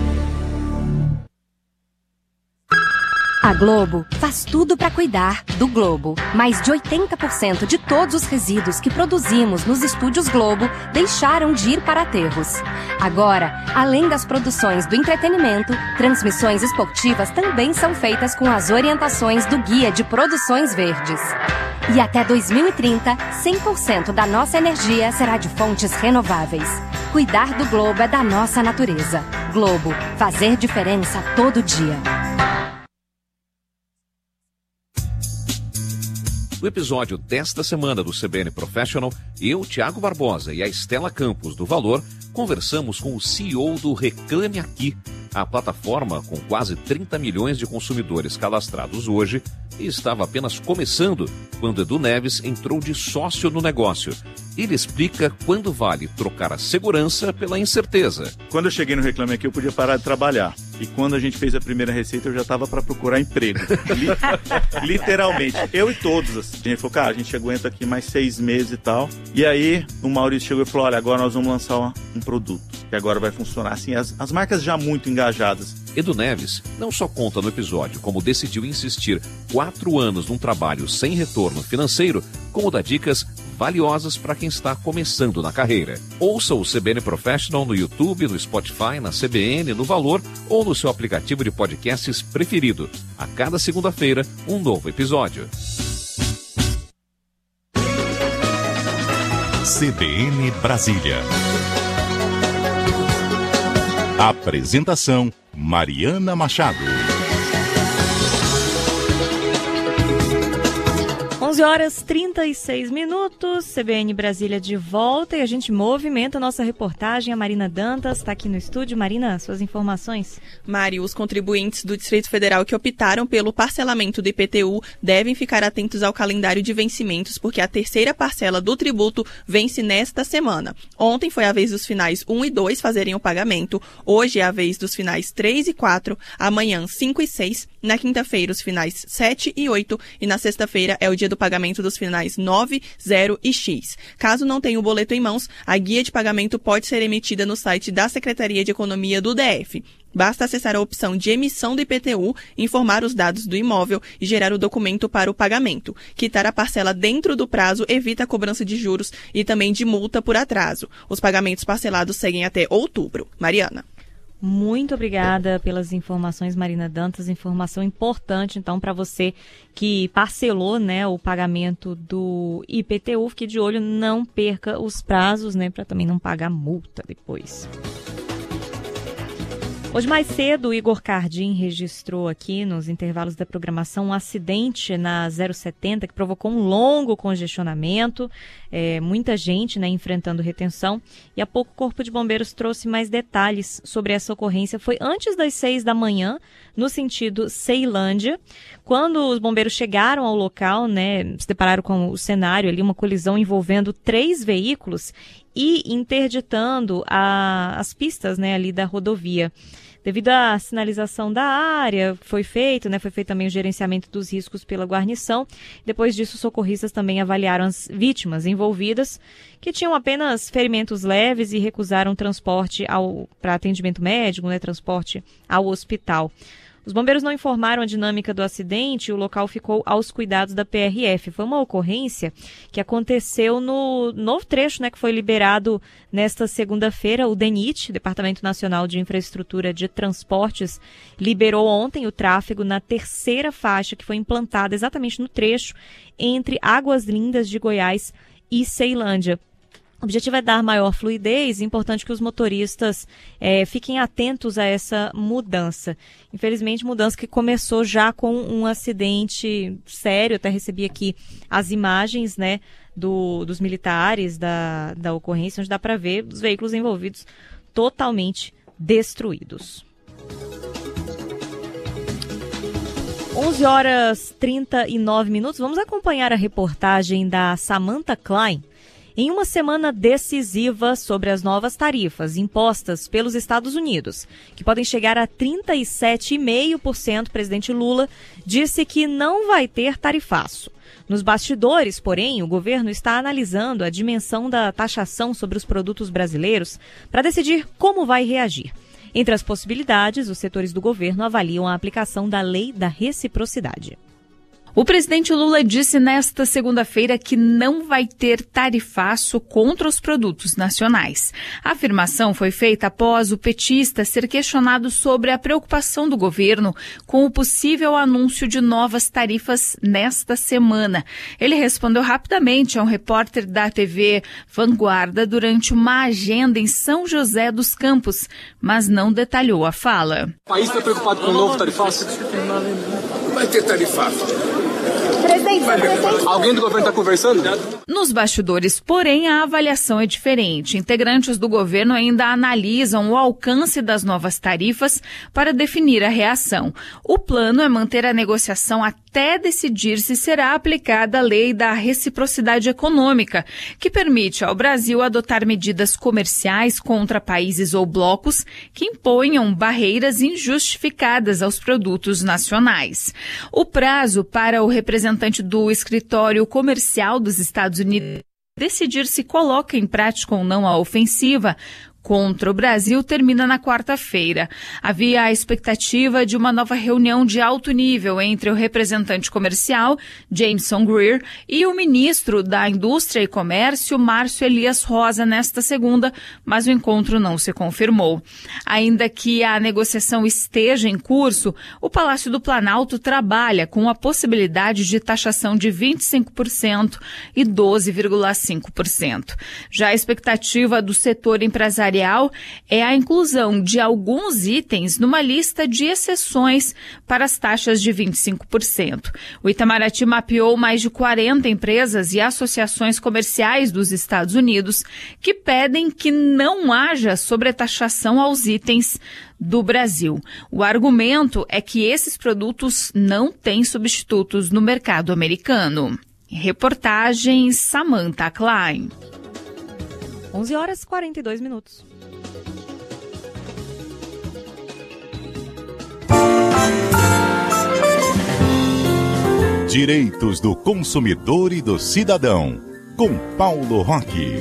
A Globo faz tudo para cuidar do Globo. Mais de 80% de todos os resíduos que produzimos nos estúdios Globo deixaram de ir para aterros. Agora, além das produções do entretenimento, transmissões esportivas também são feitas com as orientações do Guia de Produções Verdes. E até 2030, 100% da nossa energia será de fontes renováveis. Cuidar do Globo é da nossa natureza. Globo, fazer diferença todo dia. No episódio desta semana do CBN Professional, eu, Tiago Barbosa e a Estela Campos do Valor, conversamos com o CEO do Reclame Aqui, a plataforma com quase 30 milhões de consumidores cadastrados hoje e estava apenas começando quando Edu Neves entrou de sócio no negócio. Ele explica quando vale trocar a segurança pela incerteza. Quando eu cheguei no Reclame Aqui, eu podia parar de trabalhar. E quando a gente fez a primeira receita, eu já estava para procurar emprego. Literalmente. Eu e todos. Assim. A gente falou, cara, a gente aguenta aqui mais 6 meses e tal. E aí, o Maurício chegou e falou, olha, agora nós vamos lançar um produto que agora vai funcionar. Assim, as marcas já muito engajadas. Edu Neves não só conta no episódio como decidiu insistir 4 anos num trabalho sem retorno financeiro, como dá dicas valiosas para quem está começando na carreira. Ouça o CBN Professional no YouTube, no Spotify, na CBN, no Valor ou no seu aplicativo de podcasts preferido. A cada segunda-feira, um novo episódio. CBN Brasília. Apresentação: Mariana Machado. 11h36, CBN Brasília de volta e a gente movimenta a nossa reportagem. A Marina Dantas está aqui no estúdio. Marina, suas informações? Mari, os contribuintes do Distrito Federal que optaram pelo parcelamento do IPTU devem ficar atentos ao calendário de vencimentos, porque a terceira parcela do tributo vence nesta semana. Ontem foi a vez dos finais 1 e 2 fazerem o pagamento, hoje é a vez dos finais 3 e 4, amanhã 5 e 6, na quinta-feira os finais 7 e 8 e na sexta-feira é o dia do pagamento dos finais 9, 0 e X. Caso não tenha o boleto em mãos, a guia de pagamento pode ser emitida no site da Secretaria de Economia do DF. Basta acessar a opção de emissão do IPTU, informar os dados do imóvel e gerar o documento para o pagamento. Quitar a parcela dentro do prazo evita a cobrança de juros e também de multa por atraso. Os pagamentos parcelados seguem até outubro. Mariana. Muito obrigada pelas informações, Marina Dantas. Informação importante, então, para você que parcelou, né, o pagamento do IPTU. Fique de olho, não perca os prazos, né, para também não pagar multa depois. Hoje mais cedo, o Igor Cardim registrou aqui nos intervalos da programação um acidente na 070 que provocou um longo congestionamento, muita gente, né, enfrentando retenção. E há pouco o Corpo de Bombeiros trouxe mais detalhes sobre essa ocorrência. Foi antes das 6 da manhã, no sentido Ceilândia. Quando os bombeiros chegaram ao local, né, se depararam com o cenário ali, uma colisão envolvendo 3 veículos e interditando as pistas, né, ali da rodovia. Devido à sinalização da área, foi feito também o gerenciamento dos riscos pela guarnição. Depois disso, os socorristas também avaliaram as vítimas envolvidas, que tinham apenas ferimentos leves e recusaram transporte para atendimento médico, né, transporte ao hospital. Os bombeiros não informaram a dinâmica do acidente e o local ficou aos cuidados da PRF. Foi uma ocorrência que aconteceu no novo trecho, né, que foi liberado nesta segunda-feira. O DENIT, Departamento Nacional de Infraestrutura de Transportes, liberou ontem o tráfego na terceira faixa, que foi implantada exatamente no trecho entre Águas Lindas de Goiás e Ceilândia. O objetivo é dar maior fluidez, é importante que os motoristas fiquem atentos a essa mudança. Infelizmente, mudança que começou já com um acidente sério. Eu até recebi aqui as imagens, né, dos militares da ocorrência, onde dá para ver os veículos envolvidos totalmente destruídos. 11h39, vamos acompanhar a reportagem da Samantha Klein. Em uma semana decisiva sobre as novas tarifas impostas pelos Estados Unidos, que podem chegar a 37,5%, o presidente Lula disse que não vai ter tarifaço. Nos bastidores, porém, o governo está analisando a dimensão da taxação sobre os produtos brasileiros para decidir como vai reagir. Entre as possibilidades, os setores do governo avaliam a aplicação da lei da reciprocidade. O presidente Lula disse nesta segunda-feira que não vai ter tarifaço contra os produtos nacionais. A afirmação foi feita após o petista ser questionado sobre a preocupação do governo com o possível anúncio de novas tarifas nesta semana. Ele respondeu rapidamente a um repórter da TV Vanguarda durante uma agenda em São José dos Campos, mas não detalhou a fala. O país está preocupado com o novo tarifaço? Vai ter tarifaço. Presidente, Alguém do governo está conversando? Nos bastidores, porém, a avaliação é diferente. Integrantes do governo ainda analisam o alcance das novas tarifas para definir a reação. O plano é manter a negociação até decidir se será aplicada a lei da reciprocidade econômica, que permite ao Brasil adotar medidas comerciais contra países ou blocos que imponham barreiras injustificadas aos produtos nacionais. O prazo para o representante do Escritório Comercial dos Estados Unidos decidir se coloca em prática ou não a ofensiva contra o Brasil termina na quarta-feira. Havia a expectativa de uma nova reunião de alto nível entre o representante comercial, Jameson Greer, e o ministro da Indústria e Comércio, Márcio Elias Rosa, nesta segunda, mas o encontro não se confirmou. Ainda que a negociação esteja em curso, o Palácio do Planalto trabalha com a possibilidade de taxação de 25% e 12,5%. Já a expectativa do setor empresarial é a inclusão de alguns itens numa lista de exceções para as taxas de 25%. O Itamaraty mapeou mais de 40 empresas e associações comerciais dos Estados Unidos que pedem que não haja sobretaxação aos itens do Brasil. O argumento é que esses produtos não têm substitutos no mercado americano. Reportagem Samantha Klein. 11h42. Direitos do consumidor e do cidadão, com Paulo Roque.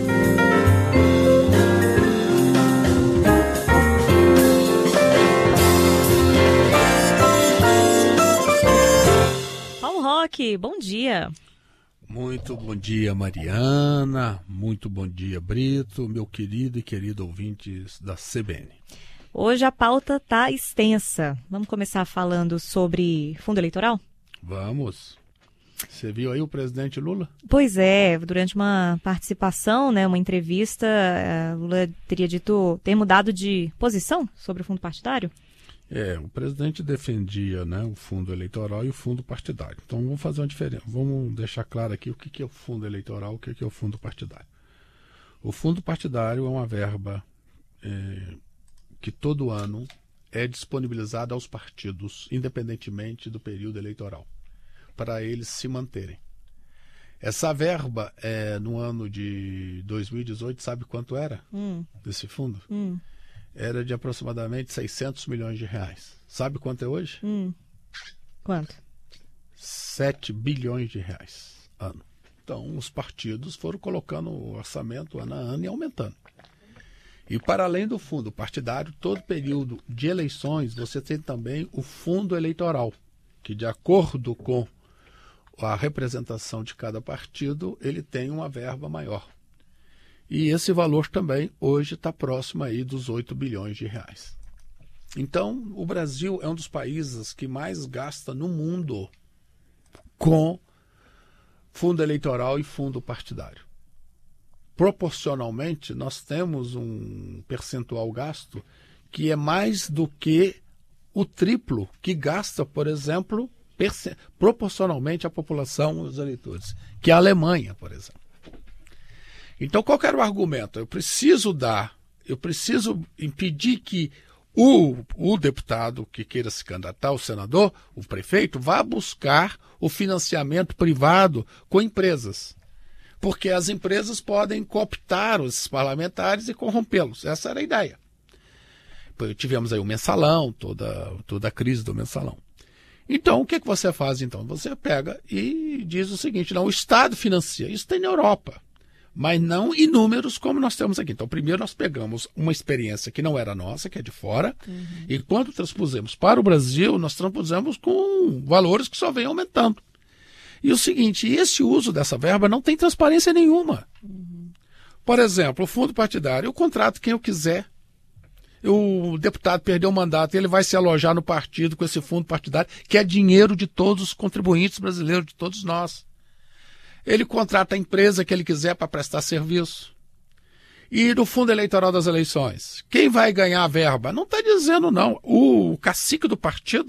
Paulo Roque, bom dia. Muito bom dia, Mariana. Muito bom dia, Brito, meu querido e querido ouvintes da CBN. Hoje a pauta está extensa. Vamos começar falando sobre fundo eleitoral? Vamos. Você viu aí o presidente Lula? Pois é, durante uma participação, uma entrevista, Lula teria mudado de posição sobre o fundo partidário? O presidente defendia, o fundo eleitoral e o fundo partidário. Então vamos fazer uma diferença. Vamos deixar claro aqui o que é o fundo eleitoral e o que é o fundo partidário. O fundo partidário é uma verba que todo ano é disponibilizada aos partidos, independentemente do período eleitoral, para eles se manterem. Essa verba, no ano de 2018, sabe quanto era desse fundo? Era de aproximadamente 600 milhões de reais. Sabe quanto é hoje? Quanto? 7 bilhões de reais ano. Então, os partidos foram colocando o orçamento ano a ano e aumentando. E para além do fundo partidário, todo período de eleições, você tem também o fundo eleitoral, que de acordo com a representação de cada partido, ele tem uma verba maior. E esse valor também hoje está próximo aí dos 8 bilhões de reais. Então, o Brasil é um dos países que mais gasta no mundo com fundo eleitoral e fundo partidário. Proporcionalmente, nós temos um percentual gasto que é mais do que o triplo que gasta, por exemplo, proporcionalmente à população, os eleitores, que é a Alemanha, por exemplo. Então, qual que era o argumento? Eu preciso impedir que o deputado que queira se candidatar, o senador, o prefeito, vá buscar o financiamento privado com empresas. Porque as empresas podem cooptar os parlamentares e corrompê-los. Essa era a ideia. Tivemos aí o mensalão, toda a crise do mensalão. Então, o que você faz então? Você pega e diz o seguinte, o Estado financia. Isso tem na Europa, mas não em números como nós temos aqui. Então, primeiro nós pegamos uma experiência que não era nossa, que é de fora, e quando transpusemos para o Brasil, nós transpusemos com valores que só vêm aumentando. E o seguinte, esse uso dessa verba não tem transparência nenhuma. Por exemplo, o fundo partidário, eu contrato quem eu quiser. O deputado perdeu o mandato e ele vai se alojar no partido com esse fundo partidário, que é dinheiro de todos os contribuintes brasileiros, de todos nós. Ele contrata a empresa que ele quiser para prestar serviço. E no fundo eleitoral das eleições, quem vai ganhar a verba? Não está dizendo não. O cacique do partido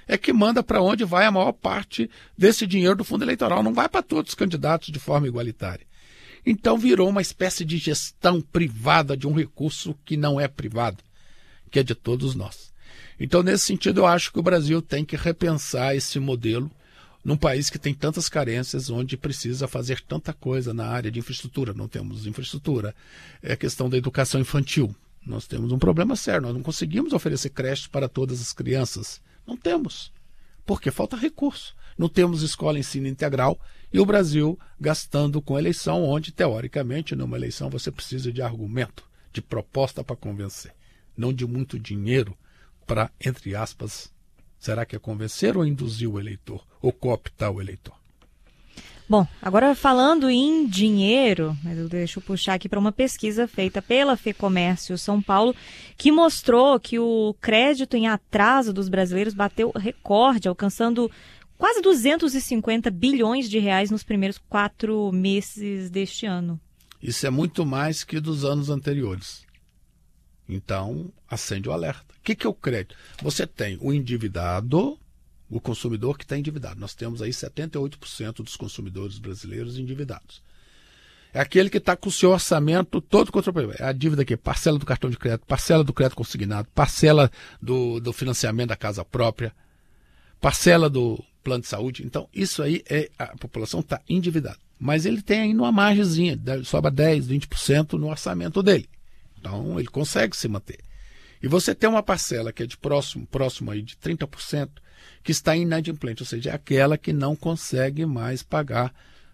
é que manda para onde vai a maior parte desse dinheiro do fundo eleitoral. Não vai para todos os candidatos de forma igualitária. Então virou uma espécie de gestão privada de um recurso que não é privado, que é de todos nós. Então, nesse sentido, eu acho que o Brasil tem que repensar esse modelo num país que tem tantas carências, onde precisa fazer tanta coisa na área de infraestrutura. Não temos infraestrutura. É a questão da educação infantil. Nós temos um problema sério. Nós não conseguimos oferecer creches para todas as crianças. Não temos. Porque falta recurso. Não temos escola ensino integral e o Brasil gastando com eleição, onde, teoricamente, numa eleição você precisa de argumento, de proposta para convencer, não de muito dinheiro para, entre aspas, será que é convencer ou induzir o eleitor, ou cooptar o eleitor? Bom, agora falando em dinheiro, deixa eu puxar aqui para uma pesquisa feita pela FEComércio São Paulo, que mostrou que o crédito em atraso dos brasileiros bateu recorde, alcançando quase 250 bilhões de reais nos primeiros 4 meses deste ano. Isso é muito mais que dos anos anteriores. Então, acende o alerta. O que é o crédito? Você tem o endividado, o consumidor que está endividado. Nós temos aí 78% dos consumidores brasileiros endividados. É aquele que está com o seu orçamento todo contra o problema. É a dívida aqui, parcela do cartão de crédito, parcela do crédito consignado, parcela do financiamento da casa própria, parcela do plano de saúde. Então, isso aí a população está endividada. Mas ele tem ainda uma margenzinha, sobra 10%, 20% no orçamento dele. Então, ele consegue se manter. E você tem uma parcela que é de próximo aí de 30%, que está inadimplente, ou seja, é aquela que não consegue mais pagar,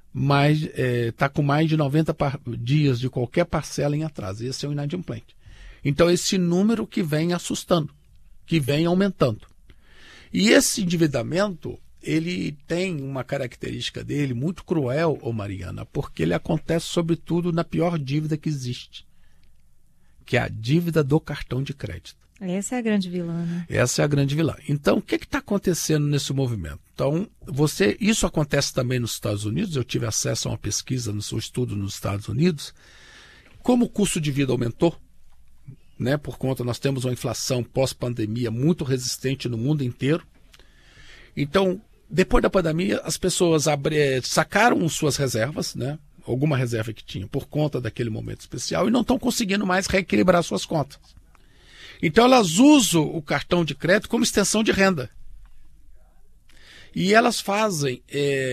está com mais de 90 dias de qualquer parcela em atraso. Esse é o inadimplente. Então, esse número que vem assustando, que vem aumentando. E esse endividamento, ele tem uma característica dele muito cruel, Mariana, porque ele acontece sobretudo na pior dívida que existe, que é a dívida do cartão de crédito. Essa é a grande vilã, né? Essa é a grande vilã. Então, o que está acontecendo nesse movimento? Então, isso acontece também nos Estados Unidos. Eu tive acesso a uma pesquisa no seu estudo nos Estados Unidos. Como o custo de vida aumentou, né, por conta, nós temos uma inflação pós-pandemia muito resistente no mundo inteiro. Então, depois da pandemia, as pessoas sacaram suas reservas, né, alguma reserva que tinham por conta daquele momento especial e não estão conseguindo mais reequilibrar suas contas. Então, elas usam o cartão de crédito como extensão de renda. E elas fazem,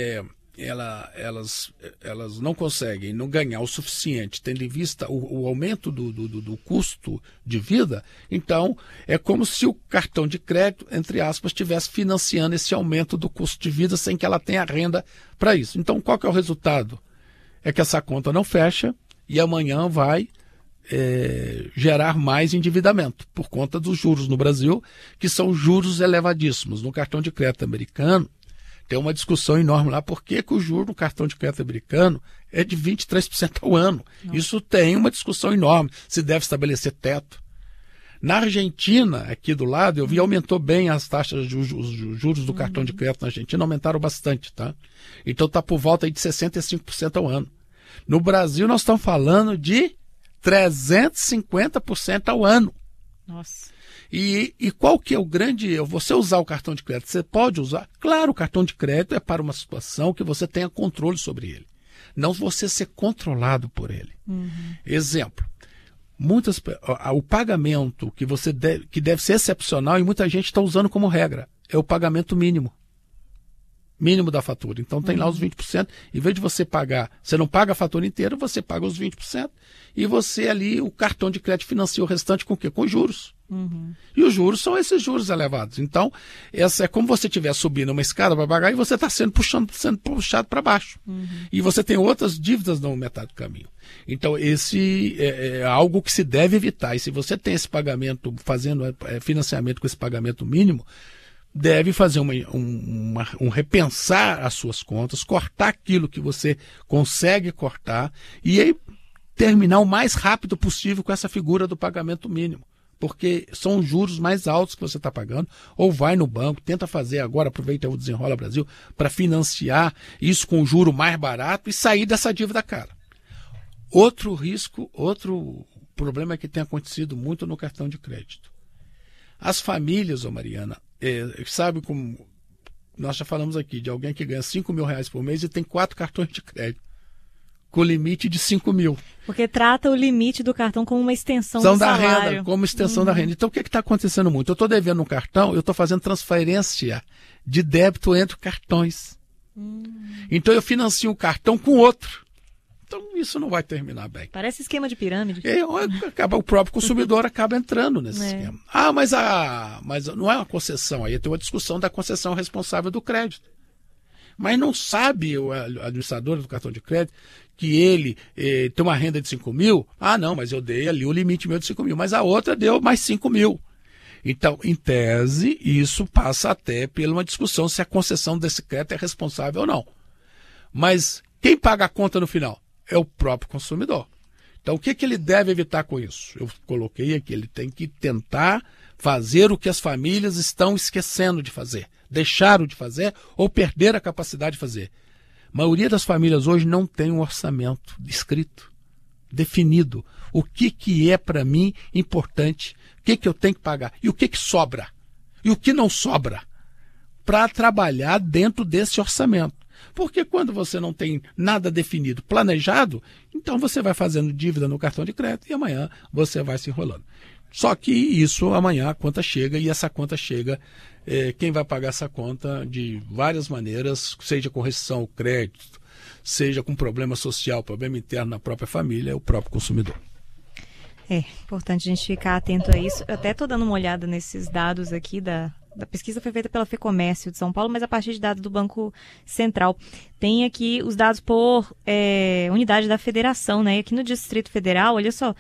elas não conseguem não ganhar o suficiente, tendo em vista o aumento do custo de vida. Então, é como se o cartão de crédito, entre aspas, estivesse financiando esse aumento do custo de vida sem que ela tenha renda para isso. Então, qual que é o resultado? É que essa conta não fecha e amanhã vai gerar mais endividamento por conta dos juros no Brasil, que são juros elevadíssimos. No cartão de crédito americano, tem uma discussão enorme lá, por que o juro no cartão de crédito americano é de 23% ao ano. Não. Isso tem uma discussão enorme, se deve estabelecer teto. Na Argentina, aqui do lado, eu vi, aumentou bem as taxas de juros do cartão de crédito na Argentina, aumentaram bastante, tá? Então está por volta aí de 65% ao ano. No Brasil, nós estamos falando de 350% ao ano. Nossa. E qual que é o grande... Você usar o cartão de crédito, você pode usar? Claro, o cartão de crédito é para uma situação que você tenha controle sobre ele. Não você ser controlado por ele. Uhum. Exemplo. O pagamento que deve ser excepcional e muita gente está usando como regra é o pagamento mínimo da fatura. Então tem lá os 20%. Em vez de você pagar, você não paga a fatura inteira, você paga os 20%. E você ali, o cartão de crédito financia o restante com o quê? Com juros. Uhum. E os juros são esses juros elevados. Então, essa é como você estiver subindo uma escada para pagar e você está sendo puxado para baixo. Uhum. E você tem outras dívidas na metade do caminho. Então, esse é algo que se deve evitar. E se você tem esse pagamento, fazendo financiamento com esse pagamento mínimo, deve fazer um repensar as suas contas, cortar aquilo que você consegue cortar e aí terminar o mais rápido possível com essa figura do pagamento mínimo. Porque são os juros mais altos que você está pagando, ou vai no banco, tenta fazer agora, aproveita o Desenrola Brasil, para financiar isso com o juro mais barato e sair dessa dívida cara. Outro risco, outro problema que tem acontecido muito no cartão de crédito. As famílias, Mariana, sabe como nós já falamos aqui de alguém que ganha R$5.000 por mês e tem 4 cartões de crédito com limite de 5 mil. Porque trata o limite do cartão como uma extensão do da salário. renda, como extensão da renda. Então, o que está acontecendo muito? Eu estou devendo um cartão, eu estou fazendo transferência de débito entre cartões. Então, eu financio um cartão com outro. Então, isso não vai terminar bem. Parece esquema de pirâmide. O próprio consumidor acaba entrando nesse esquema. Mas não é uma concessão. Aí tem uma discussão da concessão responsável do crédito. Mas não sabe o administrador do cartão de crédito que ele tem uma renda de 5 mil. Não, mas eu dei ali o limite meu de 5 mil, mas a outra deu mais 5 mil. Então, em tese, isso passa até pela uma discussão se a concessão desse crédito é responsável ou não. Mas quem paga a conta no final? É o próprio consumidor. Então, o que ele deve evitar com isso? Eu coloquei aqui, ele tem que tentar fazer o que as famílias estão esquecendo de fazer, deixaram de fazer ou perderam a capacidade de fazer. A maioria das famílias hoje não tem um orçamento escrito, definido. O que é para mim importante, o que eu tenho que pagar e o que sobra e o que não sobra para trabalhar dentro desse orçamento. Porque quando você não tem nada definido, planejado, então você vai fazendo dívida no cartão de crédito e amanhã você vai se enrolando. Só que isso amanhã a conta chega e essa conta chega, quem vai pagar essa conta de várias maneiras, seja com restrição ao crédito, seja com problema social, problema interno na própria família, é o próprio consumidor. É importante a gente ficar atento a isso. Eu até estou dando uma olhada nesses dados aqui da pesquisa, foi feita pela FEComércio de São Paulo, mas a partir de dados do Banco Central. Tem aqui os dados por unidade da federação, né? E aqui no Distrito Federal, olha só,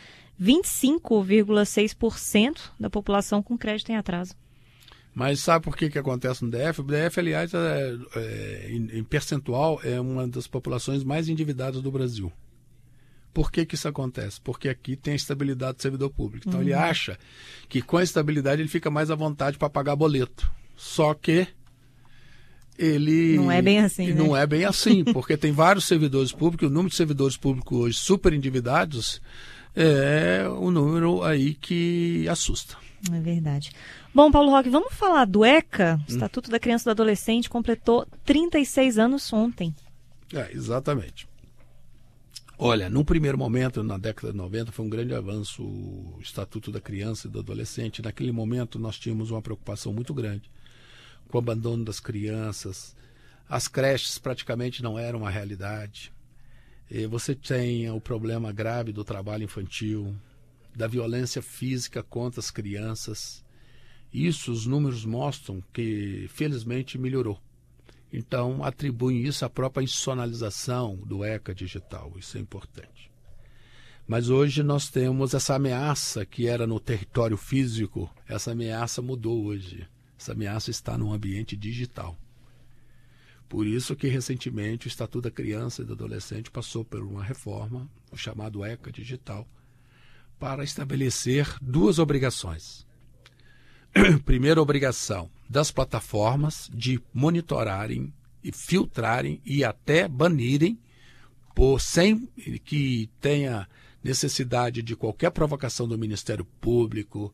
25,6% da população com crédito em atraso. Mas sabe por que acontece no DF? O DF, aliás, em percentual, é uma das populações mais endividadas do Brasil. Por que isso acontece? Porque aqui tem a estabilidade do servidor público. Então, ele acha que com a estabilidade ele fica mais à vontade para pagar boleto. Só que ele... Não é bem assim, Não é bem assim, porque tem vários servidores públicos, o número de servidores públicos hoje super endividados é um número aí que assusta. É verdade. Bom, Paulo Roque, vamos falar do ECA, Estatuto da Criança e do Adolescente, completou 36 anos ontem. Exatamente. Olha, num primeiro momento, na década de 90, foi um grande avanço o Estatuto da Criança e do Adolescente. Naquele momento, nós tínhamos uma preocupação muito grande com o abandono das crianças. As creches praticamente não eram uma realidade. Você tem o problema grave do trabalho infantil, da violência física contra as crianças. Isso, os números mostram que, felizmente, melhorou. Então, atribuem isso à própria institucionalização do ECA digital. Isso é importante. Mas hoje nós temos essa ameaça que era no território físico. Essa ameaça mudou hoje. Essa ameaça está no ambiente digital. Por isso que, recentemente, o Estatuto da Criança e do Adolescente passou por uma reforma, o chamado ECA digital, para estabelecer 2 obrigações. Primeira obrigação das plataformas de monitorarem e filtrarem e até banirem, sem que tenha necessidade de qualquer provocação do Ministério Público,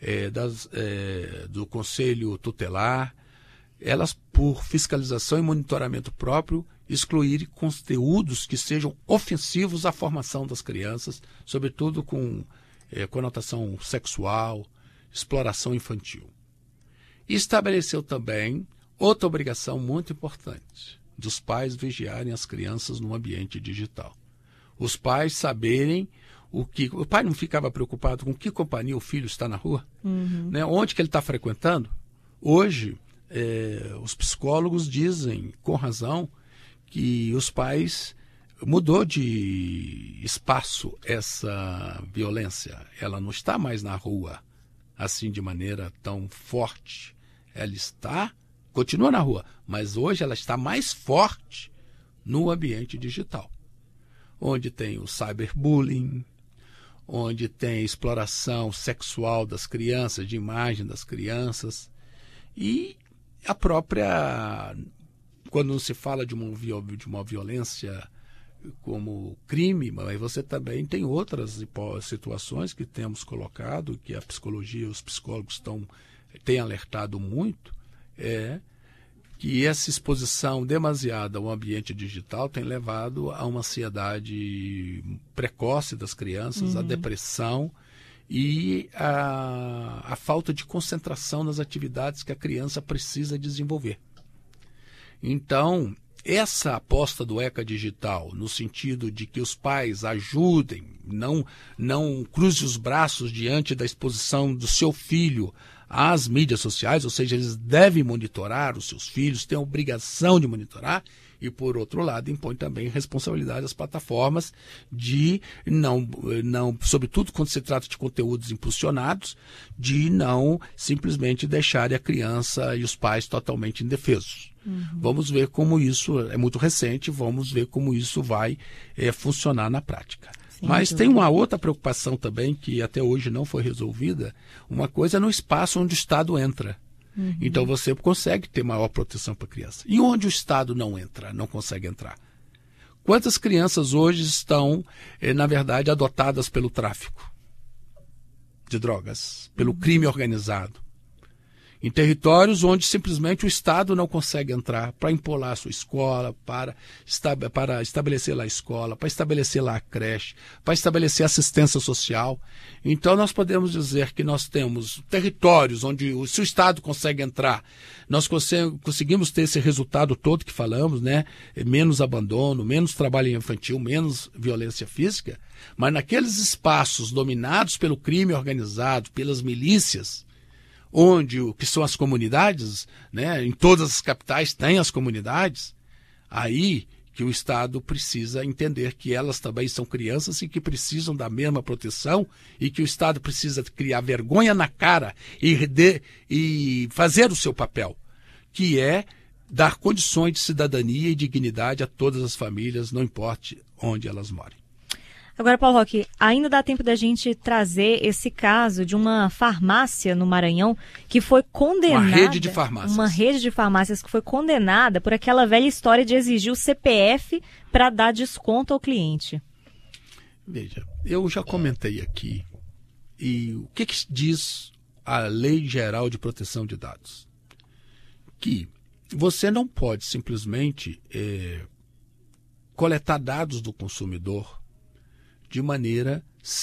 do Conselho Tutelar, elas, por fiscalização e monitoramento próprio, excluírem conteúdos que sejam ofensivos à formação das crianças, sobretudo com conotação sexual, exploração infantil. E estabeleceu também outra obrigação muito importante, dos pais vigiarem as crianças no ambiente digital. Os pais saberem o pai não ficava preocupado com que companhia o filho está na rua, né? Onde que ele está frequentando. Hoje, os psicólogos dizem, com razão, que os pais mudou de espaço essa violência. Ela não está mais na rua, assim, de maneira tão forte. Ela continua na rua, mas hoje ela está mais forte no ambiente digital, onde tem o cyberbullying, onde tem a exploração sexual das crianças, de imagem das crianças, e a própria, quando se fala de uma violência como crime, mas você também tem outras situações que temos colocado, que a psicologia, os psicólogos estão tem alertado muito é que essa exposição demasiada ao ambiente digital tem levado a uma ansiedade precoce das crianças, a depressão e a falta de concentração nas atividades que a criança precisa desenvolver. Então, essa aposta do ECA Digital, no sentido de que os pais ajudem, não cruze os braços diante da exposição do seu filho às mídias sociais, ou seja, eles devem monitorar os seus filhos, têm a obrigação de monitorar, e, por outro lado, impõe também responsabilidade às plataformas de não, sobretudo quando se trata de conteúdos impulsionados, de não simplesmente deixarem a criança e os pais totalmente indefesos. Vamos ver como isso, é muito recente, vamos ver como isso vai funcionar na prática. Mas tem uma outra preocupação também que até hoje não foi resolvida, uma coisa é no espaço onde o Estado entra. Então você consegue ter maior proteção para a criança. E onde o Estado não entra, não consegue entrar? Quantas crianças hoje estão, na verdade, adotadas pelo tráfico de drogas, pelo crime organizado? Em territórios onde simplesmente o Estado não consegue entrar para impolar a sua escola, para estabelecer lá a escola, para estabelecer lá a creche, para estabelecer assistência social. Então nós podemos dizer que nós temos territórios onde se o Estado consegue entrar, nós conseguimos ter esse resultado todo que falamos, né? Menos abandono, menos trabalho infantil, menos violência física, mas naqueles espaços dominados pelo crime organizado, pelas milícias, onde o que são as comunidades, né, em todas as capitais tem as comunidades, aí que o Estado precisa entender que elas também são crianças e que precisam da mesma proteção e que o Estado precisa criar vergonha na cara e fazer o seu papel, que é dar condições de cidadania e dignidade a todas as famílias, não importe onde elas morem. Agora, Paulo Roque, ainda dá tempo da gente trazer esse caso de uma farmácia no Maranhão que foi condenada... Uma rede de farmácias. Uma rede de farmácias que foi condenada por aquela velha história de exigir o CPF para dar desconto ao cliente. Veja, eu já comentei aqui, e o que diz a Lei Geral de Proteção de Dados? Que você não pode simplesmente coletar dados do consumidor de maneira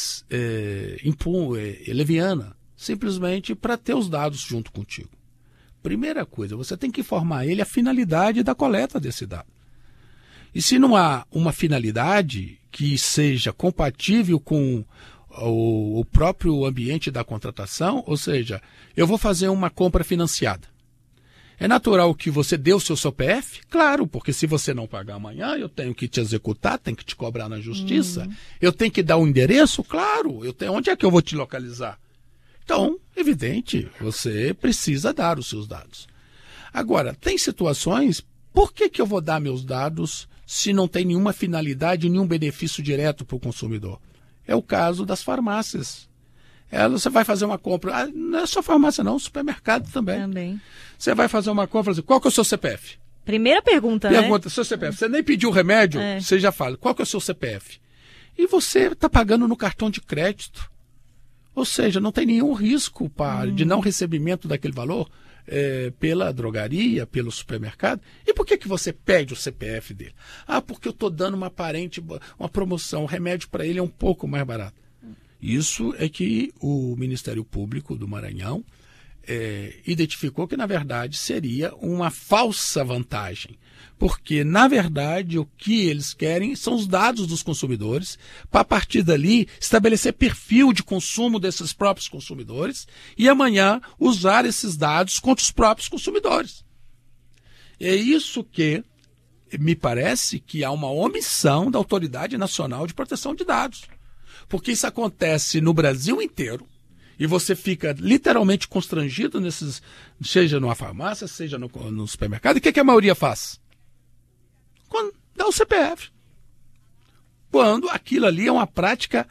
leviana, simplesmente para ter os dados junto contigo. Primeira coisa, você tem que informar ele a finalidade da coleta desse dado. E se não há uma finalidade que seja compatível com o próprio ambiente da contratação, ou seja, eu vou fazer uma compra financiada. É natural que você dê o seu CPF? Claro, porque se você não pagar amanhã, eu tenho que te executar, tenho que te cobrar na justiça. Eu tenho que dar um endereço? Claro. Onde é que eu vou te localizar? Então, evidente, você precisa dar os seus dados. Agora, tem situações, por que eu vou dar meus dados se não tem nenhuma finalidade, nenhum benefício direto para o consumidor? É o caso das farmácias. Você vai fazer uma compra, não é só farmácia não, supermercado também. Você vai fazer uma compra, qual que é o seu CPF? Primeira pergunta, Pergunta, seu CPF. Você nem pediu o remédio, você já fala, qual que é o seu CPF? E você está pagando no cartão de crédito. Ou seja, não tem nenhum risco de não recebimento daquele valor pela drogaria, pelo supermercado. E por que você pede o CPF dele? Porque eu estou dando uma promoção, o remédio para ele é um pouco mais barato. Isso é que o Ministério Público do Maranhão identificou que, na verdade, seria uma falsa vantagem. Porque, na verdade, o que eles querem são os dados dos consumidores, para, a partir dali, estabelecer perfil de consumo desses próprios consumidores e, amanhã, usar esses dados contra os próprios consumidores. É isso que me parece que há uma omissão da Autoridade Nacional de Proteção de Dados. Porque isso acontece no Brasil inteiro e você fica literalmente constrangido seja numa farmácia, seja no supermercado. E o que a maioria faz? Quando dá o CPF. Quando aquilo ali é uma prática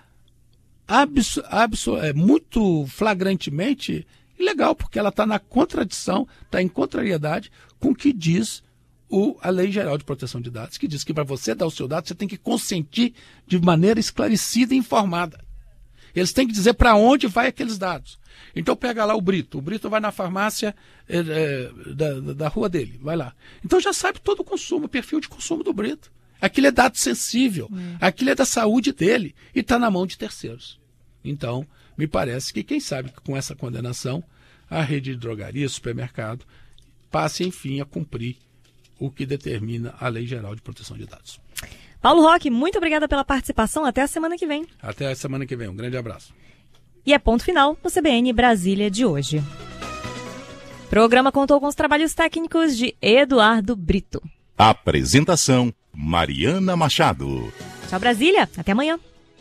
muito flagrantemente ilegal, porque ela está na contradição, está em contrariedade com o que diz a Lei Geral de Proteção de Dados, que diz que para você dar o seu dado, você tem que consentir de maneira esclarecida e informada. Eles têm que dizer para onde vai aqueles dados. Então pega lá o Brito vai na farmácia da rua dele, vai lá. Então já sabe todo o consumo, o perfil de consumo do Brito. Aquilo é dado sensível, aquilo é da saúde dele e está na mão de terceiros. Então, me parece que quem sabe que com essa condenação, a rede de drogaria, supermercado, passe, enfim, a cumprir o que determina a Lei Geral de Proteção de Dados. Paulo Roque, muito obrigada pela participação. Até a semana que vem. Até a semana que vem. Um grande abraço. E é ponto final no CBN Brasília de hoje. O programa contou com os trabalhos técnicos de Eduardo Brito. Apresentação, Mariana Machado. Tchau, Brasília. Até amanhã.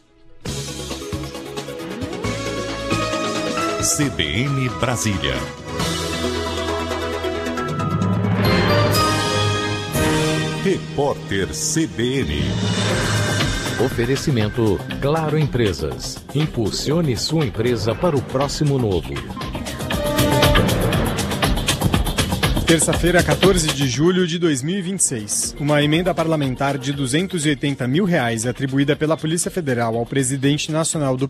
CBN Brasília. Repórter CBN. Oferecimento Claro Empresas. Impulsione sua empresa para o próximo novo. Terça-feira, 14 de julho de 2026. Uma emenda parlamentar de R$ 280 mil atribuída pela Polícia Federal ao presidente nacional do